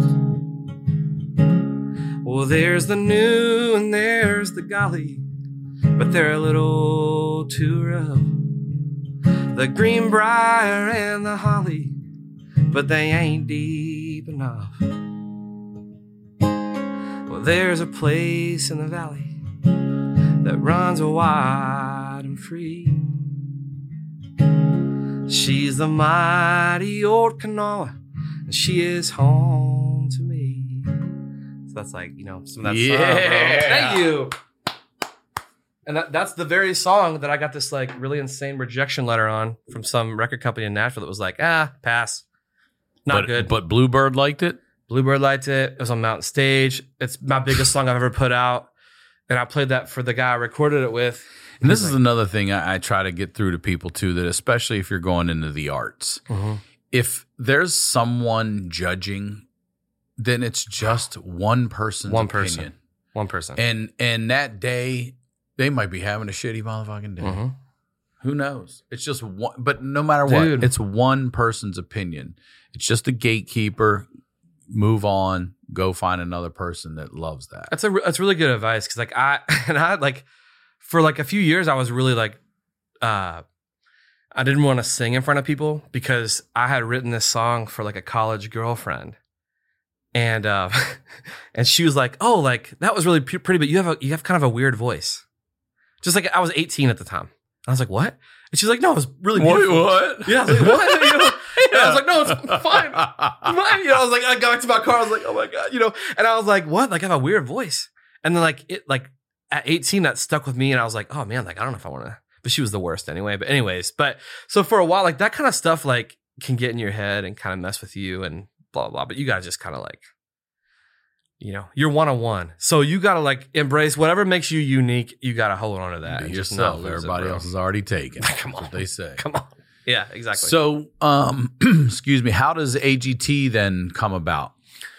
Well, there's the new and there's the golly, but they're a little too rough. The greenbrier and the holly, but they ain't deep enough. Well, there's a place in the valley that runs wide and free. She's the mighty old Kanawha, and she is home to me. So that's like, you know, some of that song, bro. Thank you. And that's the very song that I got this like really insane rejection letter on from some record company in Nashville that was like, pass. Not good. But Bluebird liked it? Bluebird liked it. It was on Mountain Stage. It's my biggest song I've ever put out. And I played that for the guy I recorded it with. And this is another thing I try to get through to people too, that especially if you're going into the arts, if there's someone judging, then it's just one person's opinion. One person. And that day, they might be having a shitty motherfucking day. Who knows? It's just one. But no matter what, it's one person's opinion. It's just a gatekeeper. Move on. Go find another person that loves that. That's really good advice, because like I for like a few years I was really like I didn't want to sing in front of people because I had written this song for like a college girlfriend. And and she was like, "Oh, like that was really pretty, but you have kind of a weird voice." Just like I was 18 at the time. I was like, "What?" And she's like, "No, it was really beautiful." Wait, what? Yeah, I was like, "What?" You know? And I was like, "No, it's fine." Fine. You know, I was like, I got back to my car. I was like, "Oh my God," you know. And I was like, "What?" Like I have a weird voice. And then like at 18, that stuck with me, and I was like, "Oh man, like I don't know if I want to." But she was the worst anyway. But anyways, so for a while, like that kind of stuff like can get in your head and kind of mess with you and blah, blah, blah. But you got to just kind of like, you know, you're one-on-one. So you got to like embrace whatever makes you unique. You got to hold on to that. And just yourself. Everybody else is already taken. Come on. That's what they say. Come on. Yeah, exactly. So, excuse me, how does AGT then come about?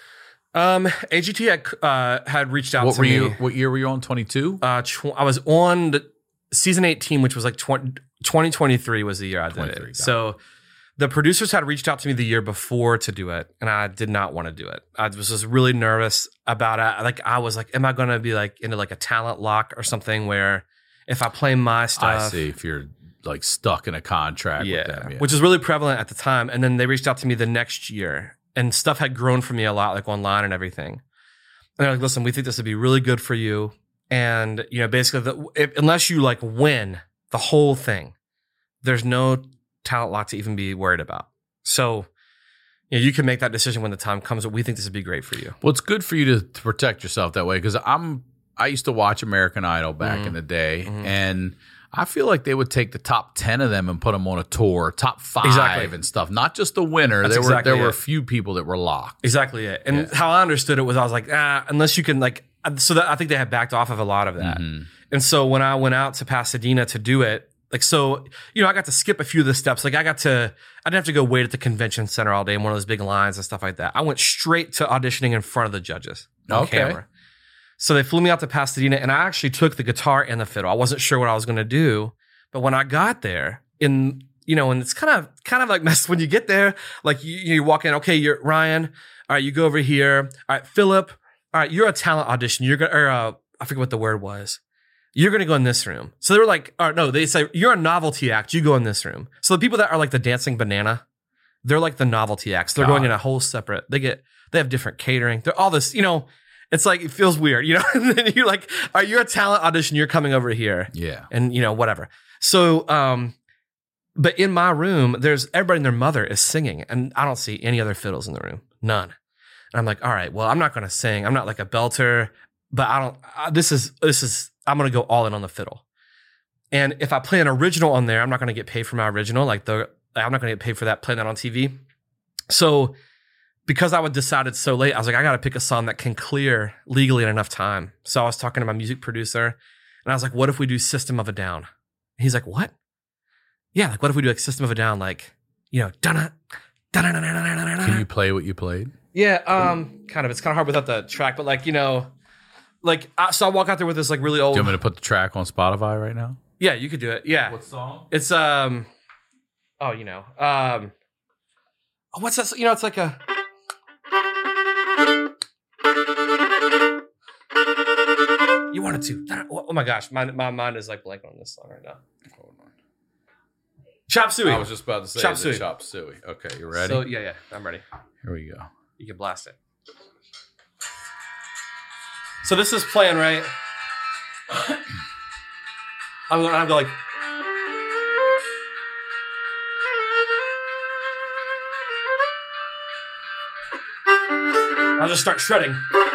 AGT had reached out to me. What year were you on? 22? I was on season 18, which was like 2023 was the year I did it. So the producers had reached out to me the year before to do it, and I did not want to do it. I was just really nervous about it. Like I was like, am I going to be like into like a talent lock or something where if I play my stuff, I see, if you're like stuck in a contract with them, which is really prevalent at the time. And then they reached out to me the next year, and stuff had grown for me a lot, like online and everything. And they're like, listen, we think this would be really good for you. And, you know, basically, unless you like win the whole thing, there's no talent lock to even be worried about. So, you can make that decision when the time comes, but we think this would be great for you. Well, it's good for you to protect yourself that way because I used to watch American Idol back in the day, and I feel like they would take the top 10 of them and put them on a tour, top 5 and stuff. Not just the winner. There were a few people that were locked. Exactly it. And how I understood it was I was like, unless you can like, so that I think they had backed off of a lot of that. And so when I went out to Pasadena to do it, like, so, you know, I got to skip a few of the steps. Like I didn't have to go wait at the convention center all day in one of those big lines and stuff like that. I went straight to auditioning in front of the judges on camera. So they flew me out to Pasadena, and I actually took the guitar and the fiddle. I wasn't sure what I was going to do, but when I got there, and it's kind of like mess when you get there. Like you walk in, okay, you're Ryan. All right, you go over here. All right, Philip. All right, you're a talent audition. You're gonna, I forget what the word was. You're gonna go in this room. So they were like, no, they say you're a novelty act. You go in this room. So the people that are like the dancing banana, they're like the novelty acts. They're going in a whole separate. They have different catering. They're all this, It's like, it feels weird, And then you're like, all right, you're a talent audition. You're coming over here. Yeah. And, whatever. So, but in my room, everybody and their mother is singing. And I don't see any other fiddles in the room. None. And I'm like, all right, well, I'm not going to sing. I'm not like a belter. But I'm going to go all in on the fiddle. And if I play an original on there, I'm not going to get paid for my original. I'm not going to get paid for that, playing that on TV. So, because I would decided so late, I was like, I got to pick a song that can clear legally in enough time. So I was talking to my music producer, and I was like, what if we do System of a Down? And he's like, what? Yeah, like, what if we do like System of a Down, like, Can you play what you played? Yeah, kind of. It's kind of hard without the track, but like, so I walk out there with this like really old. Do you want me to put the track on Spotify right now? Yeah, you could do it. Yeah. What song? It's what's that? It's like a. You wanted to. Oh my gosh, my mind is like blanking on this song right now. Hold on. Chop Suey. I was just about to say Chop Suey. Chop Suey. Okay, you ready? So yeah, I'm ready. Here we go. You can blast it. So this is playing, right? I'm going like. I'll just start shredding.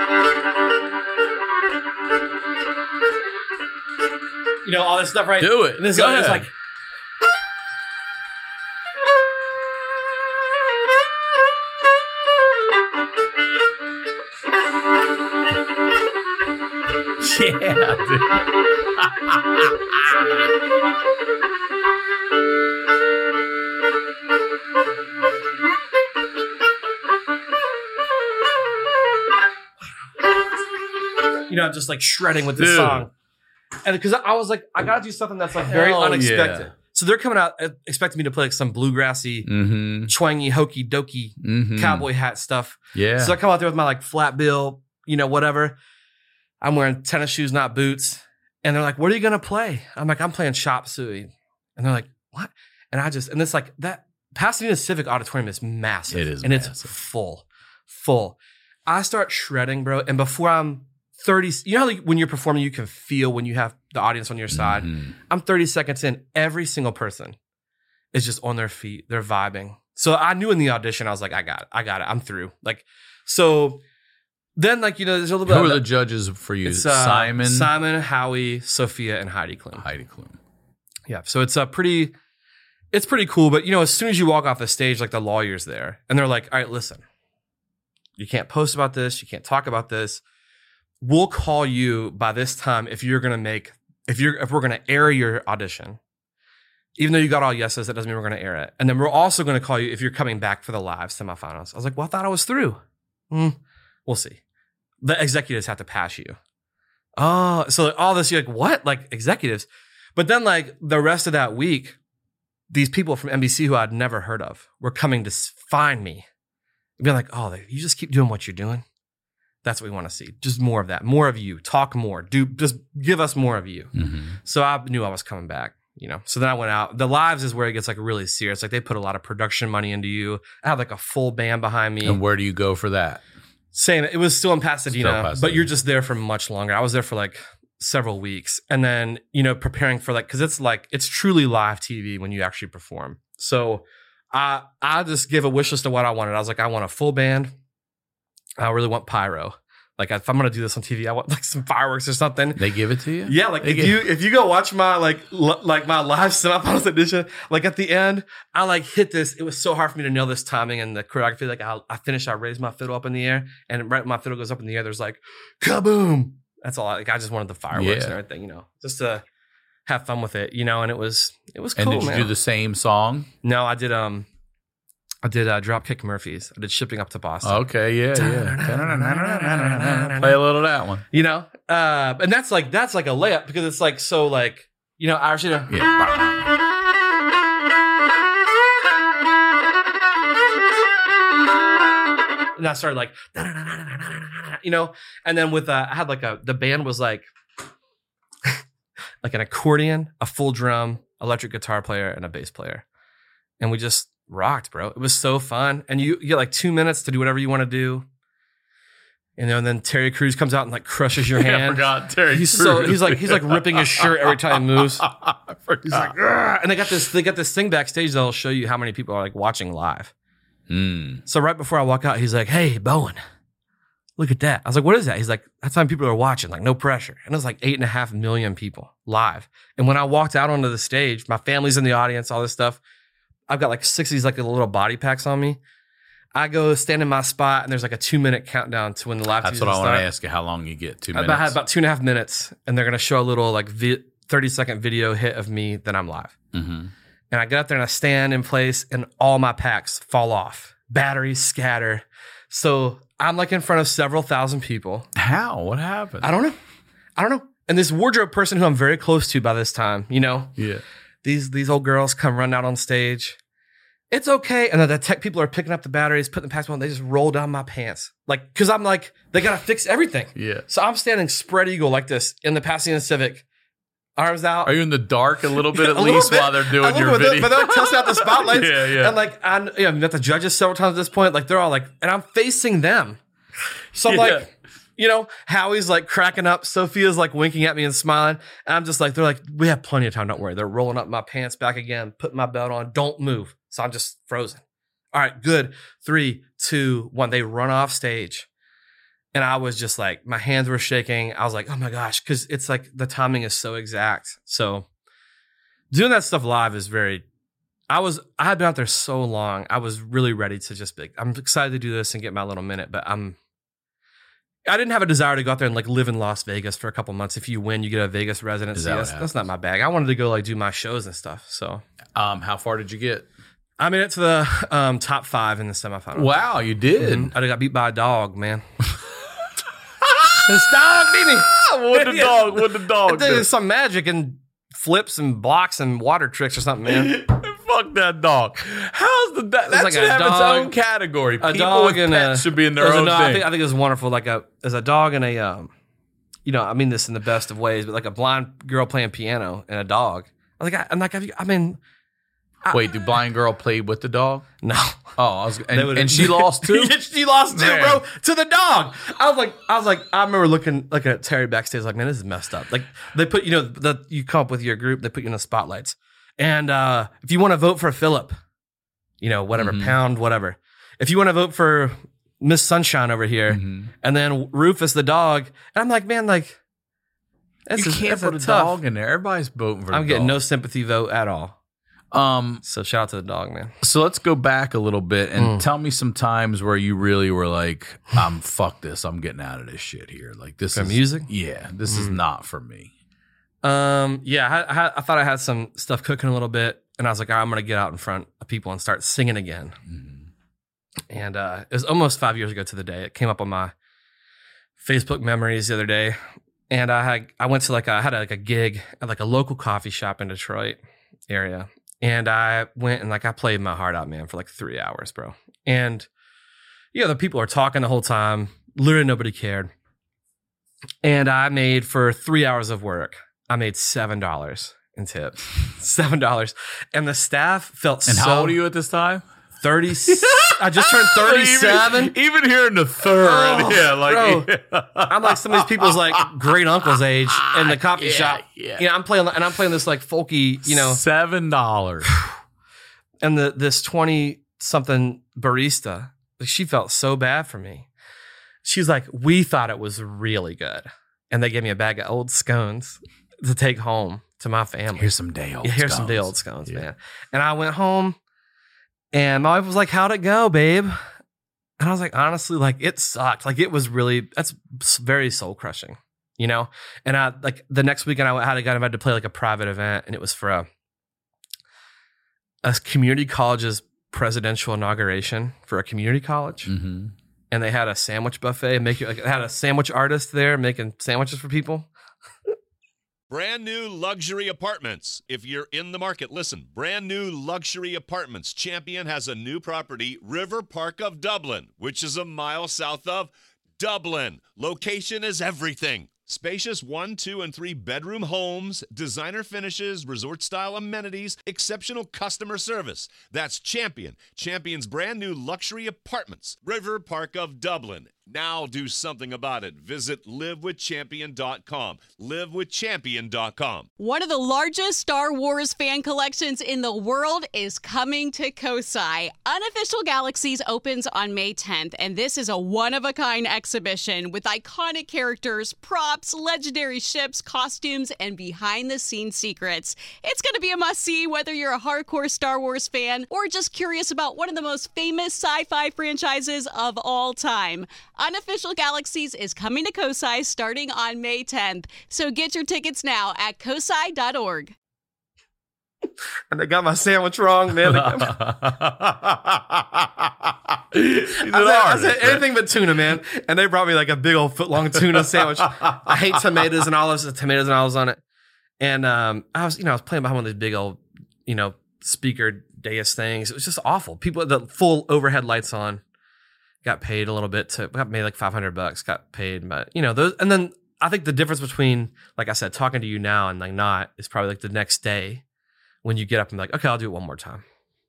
All this stuff, right? Do it. And this Go is ahead. like. Yeah, dude. I'm just like shredding with this song. And because I was like, I got to do something that's like very unexpected. Yeah. So they're coming out expecting me to play like some bluegrassy, twangy, hokey dokey cowboy hat stuff. Yeah. So I come out there with my like flat bill, whatever. I'm wearing tennis shoes, not boots. And they're like, what are you going to play? I'm like, I'm playing Chop Suey. And they're like, what? And it's like that Pasadena Civic Auditorium is massive. It is and massive. It's full. I start shredding, bro. And before I'm 30, how like when you're performing, you can feel when you have the audience on your side. I'm 30 seconds in. Every single person is just on their feet. They're vibing. So I knew in the audition, I was like, I got it. I'm through. Like, so then like, there's a little bit. Who are the judges for you? It's, Simon, Howie, Sophia, and Heidi Klum. Klum. Yeah. So it's pretty cool. But as soon as you walk off the stage, like the lawyer's there and they're like, all right, listen, you can't post about this. You can't talk about this. We'll call you by this time if we're going to air your audition. Even though you got all yeses, that doesn't mean we're going to air it. And then we're also going to call you if you're coming back for the live semifinals. I was like, well, I thought I was through. We'll see. The executives have to pass you. Oh, so like all this, you're like, what? Like executives. But then like the rest of that week, these people from NBC who I'd never heard of were coming to find me. Being like, oh, you just keep doing what you're doing. That's what we want to see. Just more of that. More of you. Talk more. Just give us more of you. So I knew I was coming back, So then I went out. The lives is where it gets like really serious. Like they put a lot of production money into you. I had like a full band behind me. And where do you go for that? Same. It was still in Pasadena, but you're just there for much longer. I was there for like several weeks. And then, preparing for like, because it's truly live TV when you actually perform. So I just gave a wish list of what I wanted. I was like, I want a full band. I really want pyro. Like if I'm gonna do this on TV, I want like some fireworks or something. They give it to you? Yeah, like if you go watch my like my live semifinals edition, like at the end, I like hit this. It was so hard for me to nail this timing and the choreography. Like I finished, I raised my fiddle up in the air, and right when my fiddle goes up in the air, there's like kaboom. That's all. I just wanted the fireworks and everything, you know, just to have fun with it, you know. And it was cool. And did you man. do the same song? No, I did Dropkick Murphys. I did Shipping Up to Boston. Okay, yeah. Play a little of that one. You know, and that's like a layup because it's like so like, you know, Irish, you know. Yeah. And I started like, you know, and then with I had like the band was like like an accordion, a full drum, electric guitar player, and a bass player, and we just rocked, bro. It was so fun, and you get like 2 minutes to do whatever you want to do. You know, and then Terry Crews comes out and like crushes your hand. I forgot Terry He's Crews. he's like ripping his shirt every time he moves. I forgot. He's like, "Grr." And they got this thing backstage that'll show you how many people are like watching live. So right before I walk out, he's like, "Hey, Bowen, look at that." I was like, "What is that?" He's like, "That's how many people are watching, like no pressure." And it was like 8.5 million people live. And when I walked out onto the stage, my family's in the audience, all this stuff. I've got like 60s like little body packs on me. I go stand in my spot, and there's like a 2-minute countdown to when the live. That's what I want to ask you. How long you get? 2 minutes? I had about 2.5 minutes, and they're going to show a little like 30-second video hit of me. Then I'm live. Mm-hmm. And I get up there and I stand in place, and all my packs fall off. Batteries scatter. So I'm like in front of several thousand people. How? What happened? I don't know. And this wardrobe person who I'm very close to by this time, you know, Yeah. these old girls come running out on stage. It's okay. And then the tech people are picking up the batteries, putting the packs on. They just roll down my pants. Like, because I'm like, they got to fix everything. Yeah. So I'm standing spread eagle like this in the Pasadena Civic. Arms out. Are you in the dark a little bit at A little least bit. while they're doing your video? But they're like testing out the spotlights. Yeah. And like, I've met the judges several times at this point. Like, they're all like, and I'm facing them. So I'm like, you know, Howie's like cracking up. Sophia's like winking at me and smiling. And I'm just like, they're like, we have plenty of time. Don't worry. They're rolling up my pants back again, putting my belt on. Don't move. So I'm just frozen. All right, good. 3, 2, 1. They run off stage. And I was just like, my hands were shaking. I was like, oh my gosh, because it's like the timing is so exact. So doing that stuff live is I had been out there so long. I was really ready to just be, I'm excited to do this and get my little minute, but I didn't have a desire to go out there and like live in Las Vegas for a couple months. If you win, you get a Vegas residency. That's not my bag. I wanted to go like do my shows and stuff. So, how far did you get? I made it to the top 5 in the semifinals. Wow, you did. Mm-hmm. I got beat by a dog, man. This dog beat me. What the dog do? There's some magic and flips and blocks and water tricks or something, man. Fuck that dog. How's the dog? That like should a have its dog- own category. A People dog with and pets should be in their own thing. I think it was wonderful. Like there's a dog and a, you know, I mean this in the best of ways, but like a blind girl playing piano and a dog. Wait, the blind girl played with the dog? No. Oh, and she lost too? She lost too, Man. bro, to the dog. I was like, I remember looking at Terry backstage, like, man, this is messed up. Like they put, you know, you come up with your group, they put you in the spotlights. And if you want to vote for Philip, you know, whatever, pound, whatever. If you want to vote for Miss Sunshine over here, and then Rufus the dog, and I'm like, man, like, You can't put a dog in there. Everybody's voting for the dog. I'm getting no sympathy vote at all. So shout out to the dog, man. So let's go back a little bit and tell me some times where you really were like, fuck this. I'm getting out of this shit here. Like this is music? Yeah, this is not for me. Yeah, I thought I had some stuff cooking a little bit, and I was like, all right, I'm going to get out in front of people and start singing again. And it was almost 5 years ago to the day. It came up on my Facebook memories the other day, and I went to I had a gig at like a local coffee shop in Detroit area. And I went and I played my heart out, man, for like 3 hours, bro. And, yeah, the people are talking the whole time. Literally nobody cared. And I made, for 3 hours of work, I made $7 in tips. $7. And the staff felt And how old are you at this time? 30. I just turned 37. Even here in the third. Oh, yeah, like bro. I'm like some of these people's like great uncle's age in the coffee shop. Yeah. You know, I'm playing this like folky, you know. $7. And this 20-something barista, she felt so bad for me. She's like, we thought it was really good. And they gave me a bag of old scones to take home to my family. Here's some day old Here's scones. some day old scones, man. And I went home and my wife was like, how'd it go, babe? And I was like, honestly, like it sucked. Like it was really, that's very soul crushing, you know? And I like the next weekend I got invited to play like a private event, and it was for a community college's presidential inauguration for a community college. Mm-hmm. And they had a sandwich buffet, they had a sandwich artist there making sandwiches for people. Brand new luxury apartments. If you're in the market, listen. Brand new luxury apartments. Champion has a new property, River Park of Dublin, which is a mile south of Dublin. Location is everything. Spacious 1, 2, and 3 bedroom homes, designer finishes, resort-style amenities, exceptional customer service. That's Champion. Champion's brand new luxury apartments, River Park of Dublin. Now do something about it. Visit livewithchampion.com. Livewithchampion.com. One of the largest Star Wars fan collections in the world is coming to Kosai. Unofficial Galaxies opens on May 10th, and this is a one-of-a-kind exhibition with iconic characters, props, legendary ships, costumes, and behind-the-scenes secrets. It's going to be a must-see whether you're a hardcore Star Wars fan or just curious about one of the most famous sci-fi franchises of all time. Unofficial Galaxies is coming to Kosai starting on May 10th. So get your tickets now at kosai.org. And they got my sandwich wrong, man. I said anything but tuna, man. And they brought me like a big old foot-long tuna sandwich. I hate tomatoes and olives on it. And I was playing behind one of these big old, speaker dais things. It was just awful. People with the full overhead lights on. Got paid a little bit got made like $500, got paid, but those, and then I think the difference between, like I said, talking to you now and like not is probably like the next day when you get up and like, okay, I'll do it one more time.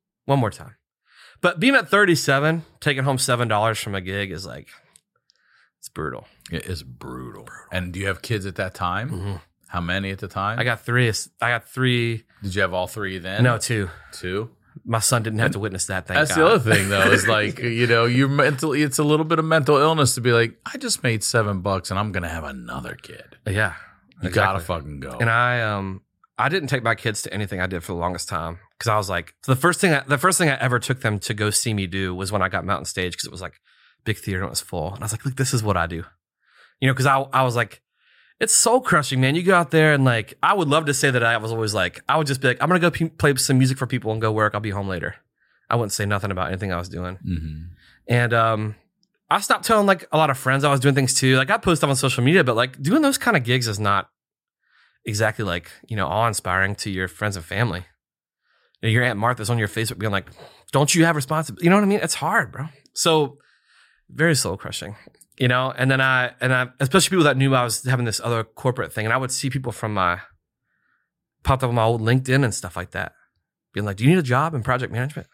But being at 37, taking home $7 from a gig is like, it's brutal. It is brutal. And do you have kids at that time? Mm-hmm. How many at the time? I got three. Did you have all three then? No, two. Two? My son didn't have to witness that. Thank That's God. the other thing, though, is like, you're mentally, it's a little bit of mental illness to be like, I just made $7 and I'm going to have another kid. Yeah. You gotta fucking go. And I didn't take my kids to anything I did for the longest time because I was like, so the first thing I ever took them to go see me do was when I got Mountain Stage because it was like big theater and it was full. And I was like, look, this is what I do. Because I was like, it's soul crushing, man. You go out there and like, I would love to say that I was always like, I would just be like, I'm going to go play some music for people and go work. I'll be home later. I wouldn't say nothing about anything I was doing. Mm-hmm. And I stopped telling like a lot of friends I was doing things too. Like I post stuff on social media, but like doing those kind of gigs is not exactly like, awe-inspiring to your friends and family. Your Aunt Martha's on your Facebook being like, don't you have responsibility? You know what I mean? It's hard, bro. So very soul crushing. And then I especially people that knew I was having this other corporate thing, and I would see people from popped up on my old LinkedIn and stuff like that, being like, "Do you need a job in project management?"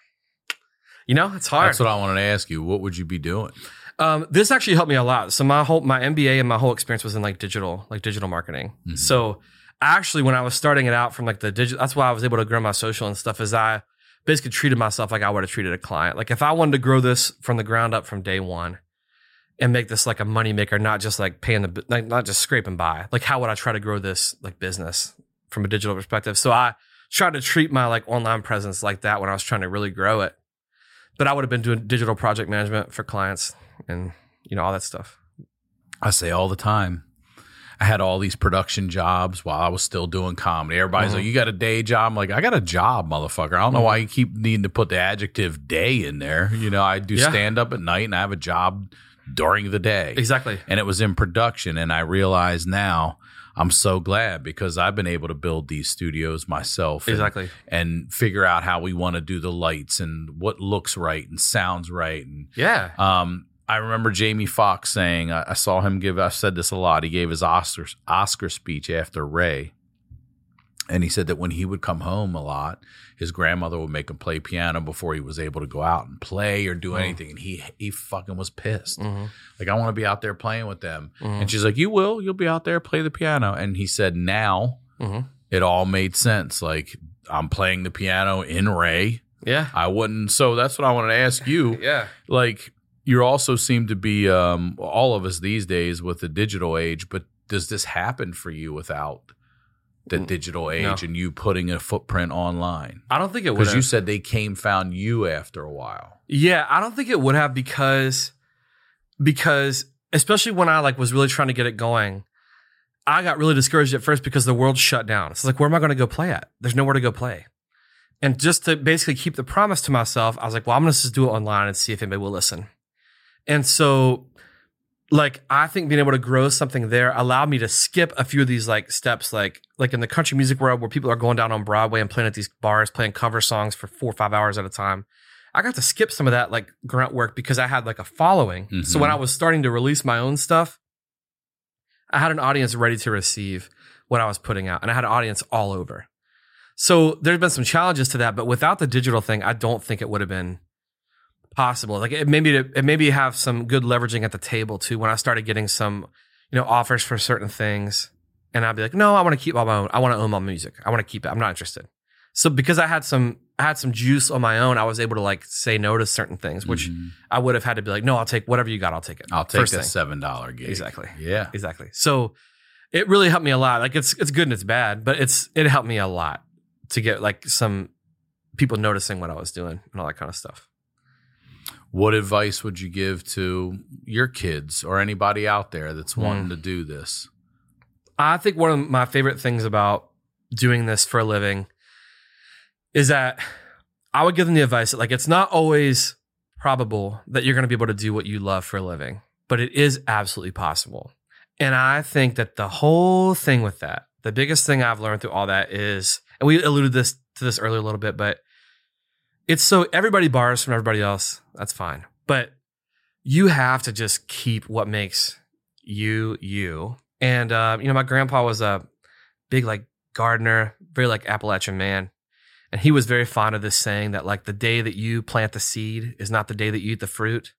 It's hard. That's what I wanted to ask you. What would you be doing? This actually helped me a lot. So my MBA and my whole experience was in digital marketing. Mm-hmm. So actually, when I was starting it out from the digital, that's why I was able to grow my social and stuff. Is I basically treated myself like I would have treated a client. Like if I wanted to grow this from the ground up from day one. And make this like a moneymaker, not just like paying not just scraping by. Like, how would I try to grow this like business from a digital perspective? So I tried to treat my like online presence like that when I was trying to really grow it. But I would have been doing digital project management for clients and all that stuff. I say all the time, I had all these production jobs while I was still doing comedy. Everybody's like, you got a day job? I'm like, I got a job, motherfucker. I don't know why you keep needing to put the adjective day in there. I do stand up at night and I have a job during the day. Exactly. And it was in production. And I realize now I'm so glad because I've been able to build these studios myself. Exactly. And figure out how we want to do the lights and what looks right and sounds right. And yeah. I remember Jamie Foxx saying, I saw him I've said this a lot. He gave his Oscar speech after Ray. And he said that when he would come home a lot, his grandmother would make him play piano before he was able to go out and play or do anything. And he fucking was pissed. Mm-hmm. Like, I want to be out there playing with them. Mm-hmm. And she's like, you'll be out there, play the piano. And he said, now it all made sense. Like, I'm playing the piano in Ray. Yeah. I wouldn't. So that's what I wanted to ask you. Yeah. Like, you also seem to be all of us these days with the digital age, but does this happen for you without the digital age and you putting a footprint online? I don't think it would. Because you said they found you after a while. Yeah, I don't think it would have because especially when I was really trying to get it going, I got really discouraged at first because the world shut down. It's like, where am I going to go play at? There's nowhere to go play. And just to basically keep the promise to myself, I was like, well, I'm going to just do it online and see if anybody will listen. And so, I think being able to grow something there allowed me to skip a few of these steps, like in the country music world where people are going down on Broadway and playing at these bars, playing cover songs for 4 or 5 hours at a time. I got to skip some of that grunt work because I had a following. Mm-hmm. So when I was starting to release my own stuff, I had an audience ready to receive what I was putting out, and I had an audience all over. So there's been some challenges to that, but without the digital thing, I don't think it would have been possible. It maybe have some good leveraging at the table too. When I started getting some, offers for certain things, and I'd be like, no, I want to keep all my own. I want to own my music. I want to keep it. I'm not interested. So because I had some juice on my own, I was able to say no to certain things, which I would have had to be like, no, I'll take whatever you got. I'll take it. I'll take the $7 gig. Exactly. Yeah. Exactly. So it really helped me a lot. It's good and it's bad, but it helped me a lot to get some people noticing what I was doing and all that kind of stuff. What advice would you give to your kids or anybody out there that's wanting to do this? I think one of my favorite things about doing this for a living is that I would give them the advice that it's not always probable that you're going to be able to do what you love for a living, but it is absolutely possible. And I think that the whole thing with that, the biggest thing I've learned through all that is, and we alluded to this earlier a little bit, but it's so everybody borrows from everybody else. That's fine. But you have to just keep what makes you, you. And, my grandpa was a big, gardener, very, Appalachian man. And he was very fond of this saying that, the day that you plant the seed is not the day that you eat the fruit.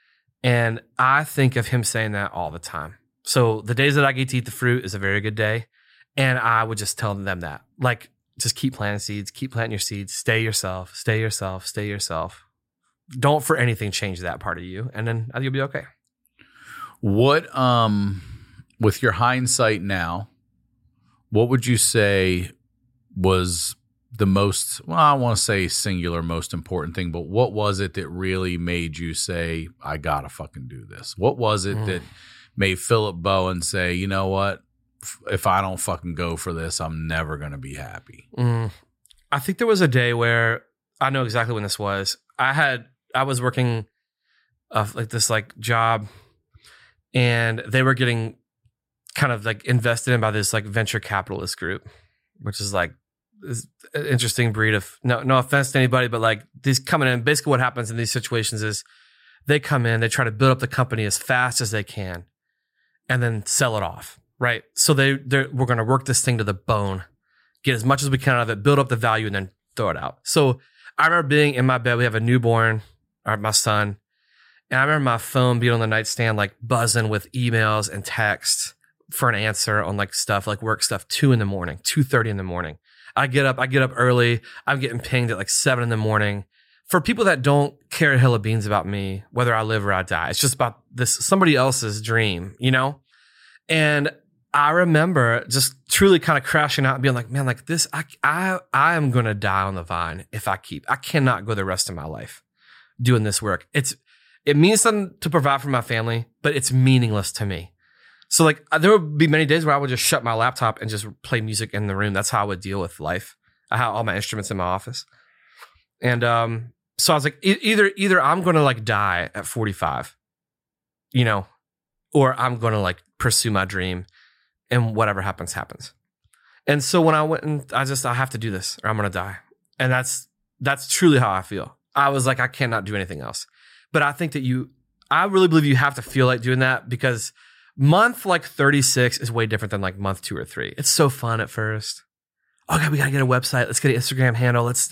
And I think of him saying that all the time. So the days that I get to eat the fruit is a very good day. And I would just tell them that, just keep planting seeds, keep planting your seeds, stay yourself, stay yourself, stay yourself. Don't for anything change that part of you. And then I think you'll be okay. What, with your hindsight now, what would you say was the most, I want to say singular most important thing, but what was it that really made you say, I gotta fucking do this? What was it that made Philip Bowen say, you know what? If I don't fucking go for this, I'm never going to be happy. I think there was a day where I know exactly when this was. I was working this job, and they were getting kind of invested in by this venture capitalist group, which is this interesting breed of no offense to anybody, but these coming in. Basically, what happens in these situations is they come in, they try to build up the company as fast as they can, and then sell it off. Right. So we're going to work this thing to the bone, get as much as we can out of it, build up the value, and then throw it out. So I remember being in my bed. We have a newborn, my son. And I remember my phone being on the nightstand, buzzing with emails and texts for an answer on stuff, work stuff, 2:30 in the morning. I get up early. I'm getting pinged at 7 in the morning. For people that don't care a hill of beans about me, whether I live or I die, it's just about somebody else's dream, And I remember just truly kind of crashing out and being like, man, this, I am going to die on the vine if I cannot go the rest of my life doing this work. It means something to provide for my family, but it's meaningless to me. So there would be many days where I would just shut my laptop and just play music in the room. That's how I would deal with life. I had all my instruments in my office. And so I was like, either I'm going to die at 45, or I'm going to pursue my dream, and whatever happens, happens. And so when I went and I have to do this or I'm going to die. And that's truly how I feel. I was like, I cannot do anything else. But I think that I really believe you have to feel like doing that, because month 36 is way different than month 2 or 3. It's so fun at first. Okay, we got to get a website. Let's get an Instagram handle. Let's,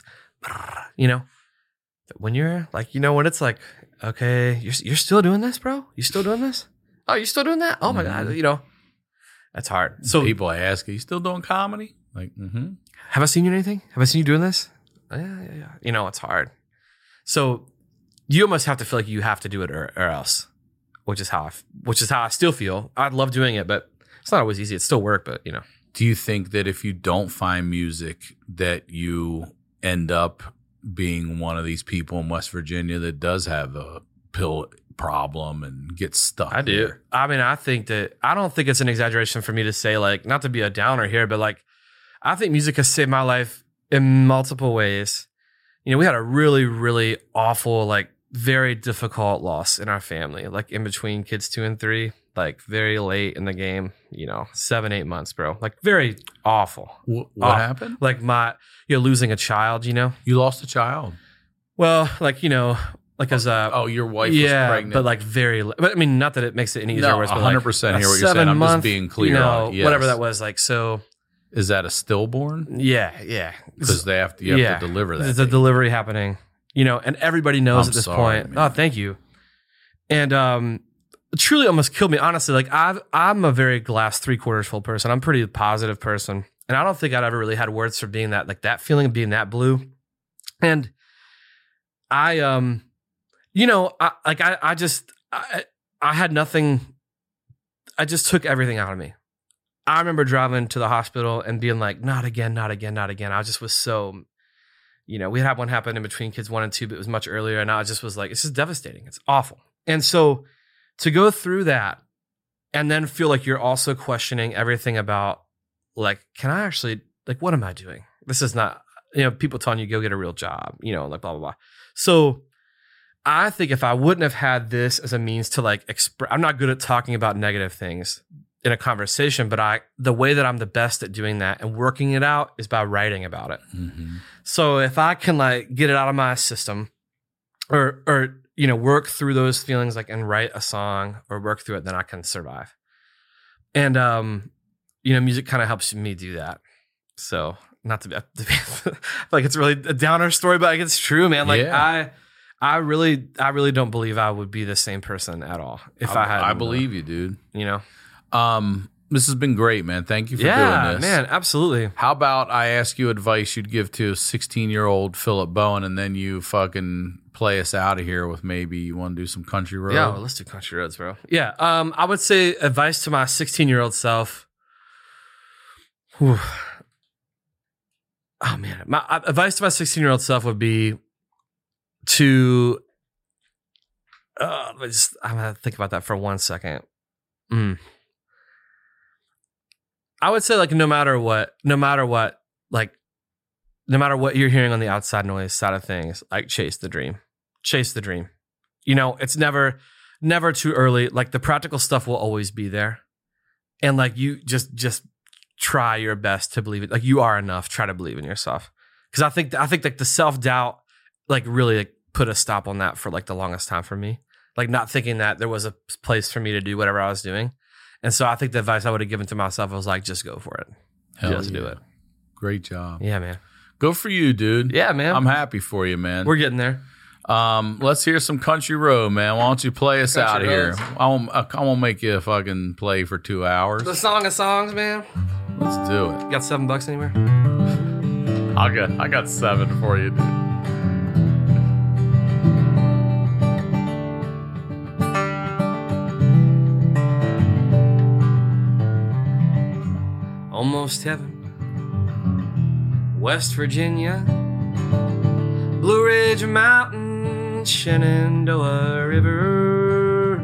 But when you're when it's okay, you're still doing this, bro? You still doing this? Oh, you still doing that? Oh my God, that's hard. So people ask, are you still doing comedy? Have I seen you in anything? Have I seen you doing this? Yeah. You know, it's hard. So you almost have to feel like you have to do it or else, which is how I still feel. I love doing it, but it's not always easy. It's still work, but you know. Do you think that if you don't find music that you end up being one of these people in West Virginia that does have a pill problem and gets stuck? I do. there? I mean, I don't think it's an exaggeration for me to say, like, not to be a downer here, but like, I think music has saved my life in multiple ways. You know, we had a really, really awful, like very difficult loss in our family, like in between kids 2 and 3, like very late in the game, you know, 7-8 months, bro. Like very awful. What happened? Like losing a child, you know? You lost a child. Well, like, you know, like as a your wife was pregnant. but like but I mean, not that it makes it any easier. No, worse, but 100% like hear what you're saying. I'm just being clear. You know, on it. Yes. whatever that was, like, so. Is that a stillborn? Yeah. Because you have to deliver that. There's a delivery happening, you know, and everybody knows I'm at this sorry, point. man. Oh, thank you. And truly almost killed me. Honestly, like I'm a very glass 3/4 full person. I'm a pretty positive person. And I don't think I'd ever really had words for being that, like that feeling of being that blue. And I you know, I had nothing. I just took everything out of me. I remember driving to the hospital and being like, not again. I just was so, you know, we had one happen in between kids 1 and 2, but it was much earlier. And I just was like, it's just devastating. It's awful. And so to go through that and then feel like you're also questioning everything about, like, can I actually, like, what am I doing? This is not, you know, people telling you go get a real job, you know, like blah, blah, blah. So I think if I wouldn't have had this as a means to like I'm not good at talking about negative things in a conversation, but the way that I'm the best at doing that and working it out is by writing about it. Mm-hmm. So if I can like get it out of my system or you know, work through those feelings, like, and write a song or work through it, then I can survive. And, you know, music kind of helps me do that. So not to be like, it's really a downer story, but like, it's true, man. Like I really don't believe I would be the same person at all if I had. I believe you, dude. You know, this has been great, man. Thank you for doing this, man. Absolutely. How about I ask you advice you'd give to a 16-year-old Philip Bowen, and then you fucking play us out of here with maybe you want to do some country road? Yeah, well, let's do country roads, bro. Yeah, I would say advice to my 16-year-old self. Whew. Oh man, my advice to my 16-year-old self would be to. I'm gonna think about that for 1 second. I would say, like, no matter what you're hearing on the outside noise side of things, like, chase the dream. You know, it's never too early. Like, the practical stuff will always be there. And like, you just try your best to believe it. Like, you are enough. Try to believe in yourself. Cause I think like the self-doubt, like, really like put a stop on that for like the longest time for me. Like, not thinking that there was a place for me to do whatever I was doing. And so I think the advice I would have given to myself was like, just go for it. Just do it. Great job. Yeah, man. Go for you, dude. Yeah, man. I'm happy for you, man. We're getting there. Let's hear some country road, man. Why don't you play us out of here? I won't make you fucking play for 2 hours. The song of songs, man. Let's do it. You got $7 anywhere? I got 7 for you, dude. Almost heaven, West Virginia, Blue Ridge Mountain, Shenandoah River.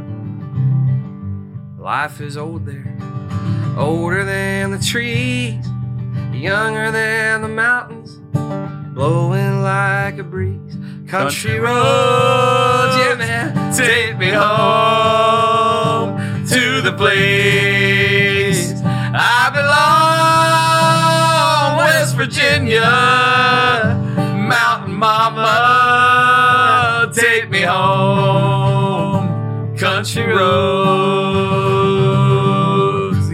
Life is old there, older than the trees, younger than the mountains, blowing like a breeze. Country roads, yeah man, take me home to the place I belong, West Virginia, Mountain Mama, take me home, country roads,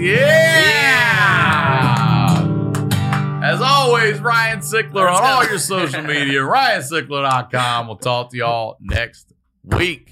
yeah! As always, Ryan Sickler on all your social media, RyanSickler.com. We'll talk to y'all next week.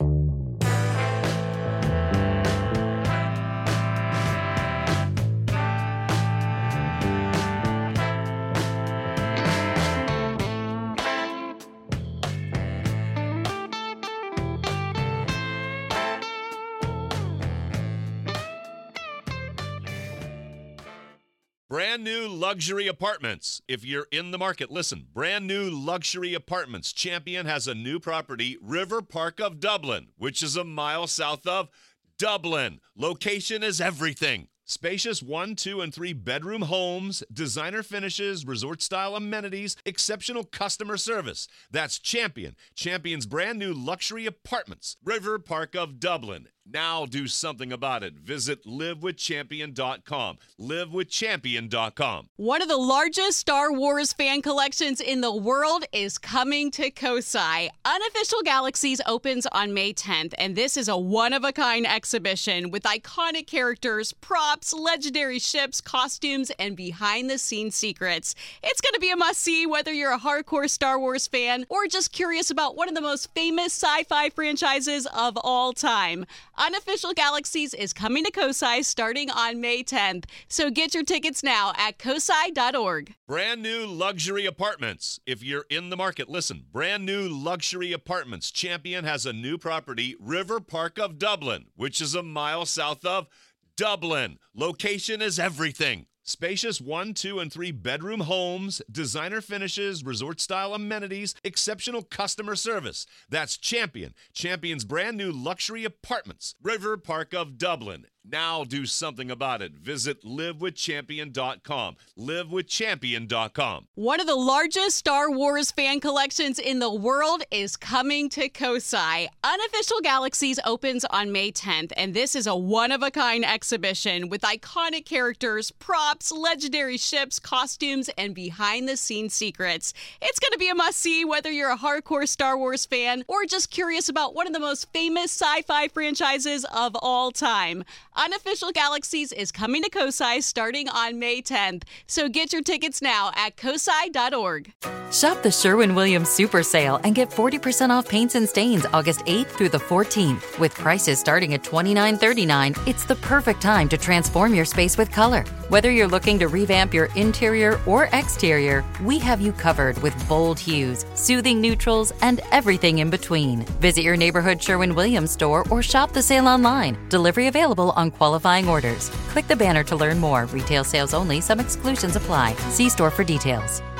Brand new luxury apartments. If you're in the market, listen. Brand new luxury apartments. Champion has a new property, River Park of Dublin, which is a mile south of Dublin. Location is everything. Spacious 1, 2, and 3 bedroom homes, designer finishes, resort-style amenities, exceptional customer service. That's Champion. Champion's brand new luxury apartments. River Park of Dublin. Now do something about it. Visit livewithchampion.com. Livewithchampion.com. One of the largest Star Wars fan collections in the world is coming to Kosai. Unofficial Galaxies opens on May 10th, and this is a one-of-a-kind exhibition with iconic characters, props, legendary ships, costumes, and behind-the-scenes secrets. It's going to be a must-see whether you're a hardcore Star Wars fan or just curious about one of the most famous sci-fi franchises of all time. Unofficial Galaxies is coming to Kosai starting on May 10th, so get your tickets now at kosai.org. Brand new luxury apartments. If you're in the market, listen. Brand new luxury apartments. Champion has a new property, River Park of Dublin, which is a mile south of Dublin. Location is everything. Spacious 1, 2, and 3 bedroom homes, designer finishes, resort-style amenities, exceptional customer service. That's Champion. Champion's brand new luxury apartments. River Park of Dublin. Now do something about it. Visit livewithchampion.com. Livewithchampion.com. One of the largest Star Wars fan collections in the world is coming to Kosai. Unofficial Galaxies opens on May 10th, and this is a one-of-a-kind exhibition with iconic characters, props, legendary ships, costumes, and behind-the-scenes secrets. It's going to be a must-see whether you're a hardcore Star Wars fan or just curious about one of the most famous sci-fi franchises of all time. Unofficial Galaxies is coming to Kosai starting on May 10th, so get your tickets now at kosai.org. Shop the Sherwin-Williams Super Sale and get 40% off paints and stains August 8th through the 14th. With prices starting at $29.39, it's the perfect time to transform your space with color. Whether you're looking to revamp your interior or exterior, we have you covered with bold hues, soothing neutrals, and everything in between. Visit your neighborhood Sherwin-Williams store or shop the sale online. Delivery available on qualifying orders. Click the banner to learn more. Retail sales only. Some exclusions apply. See store for details.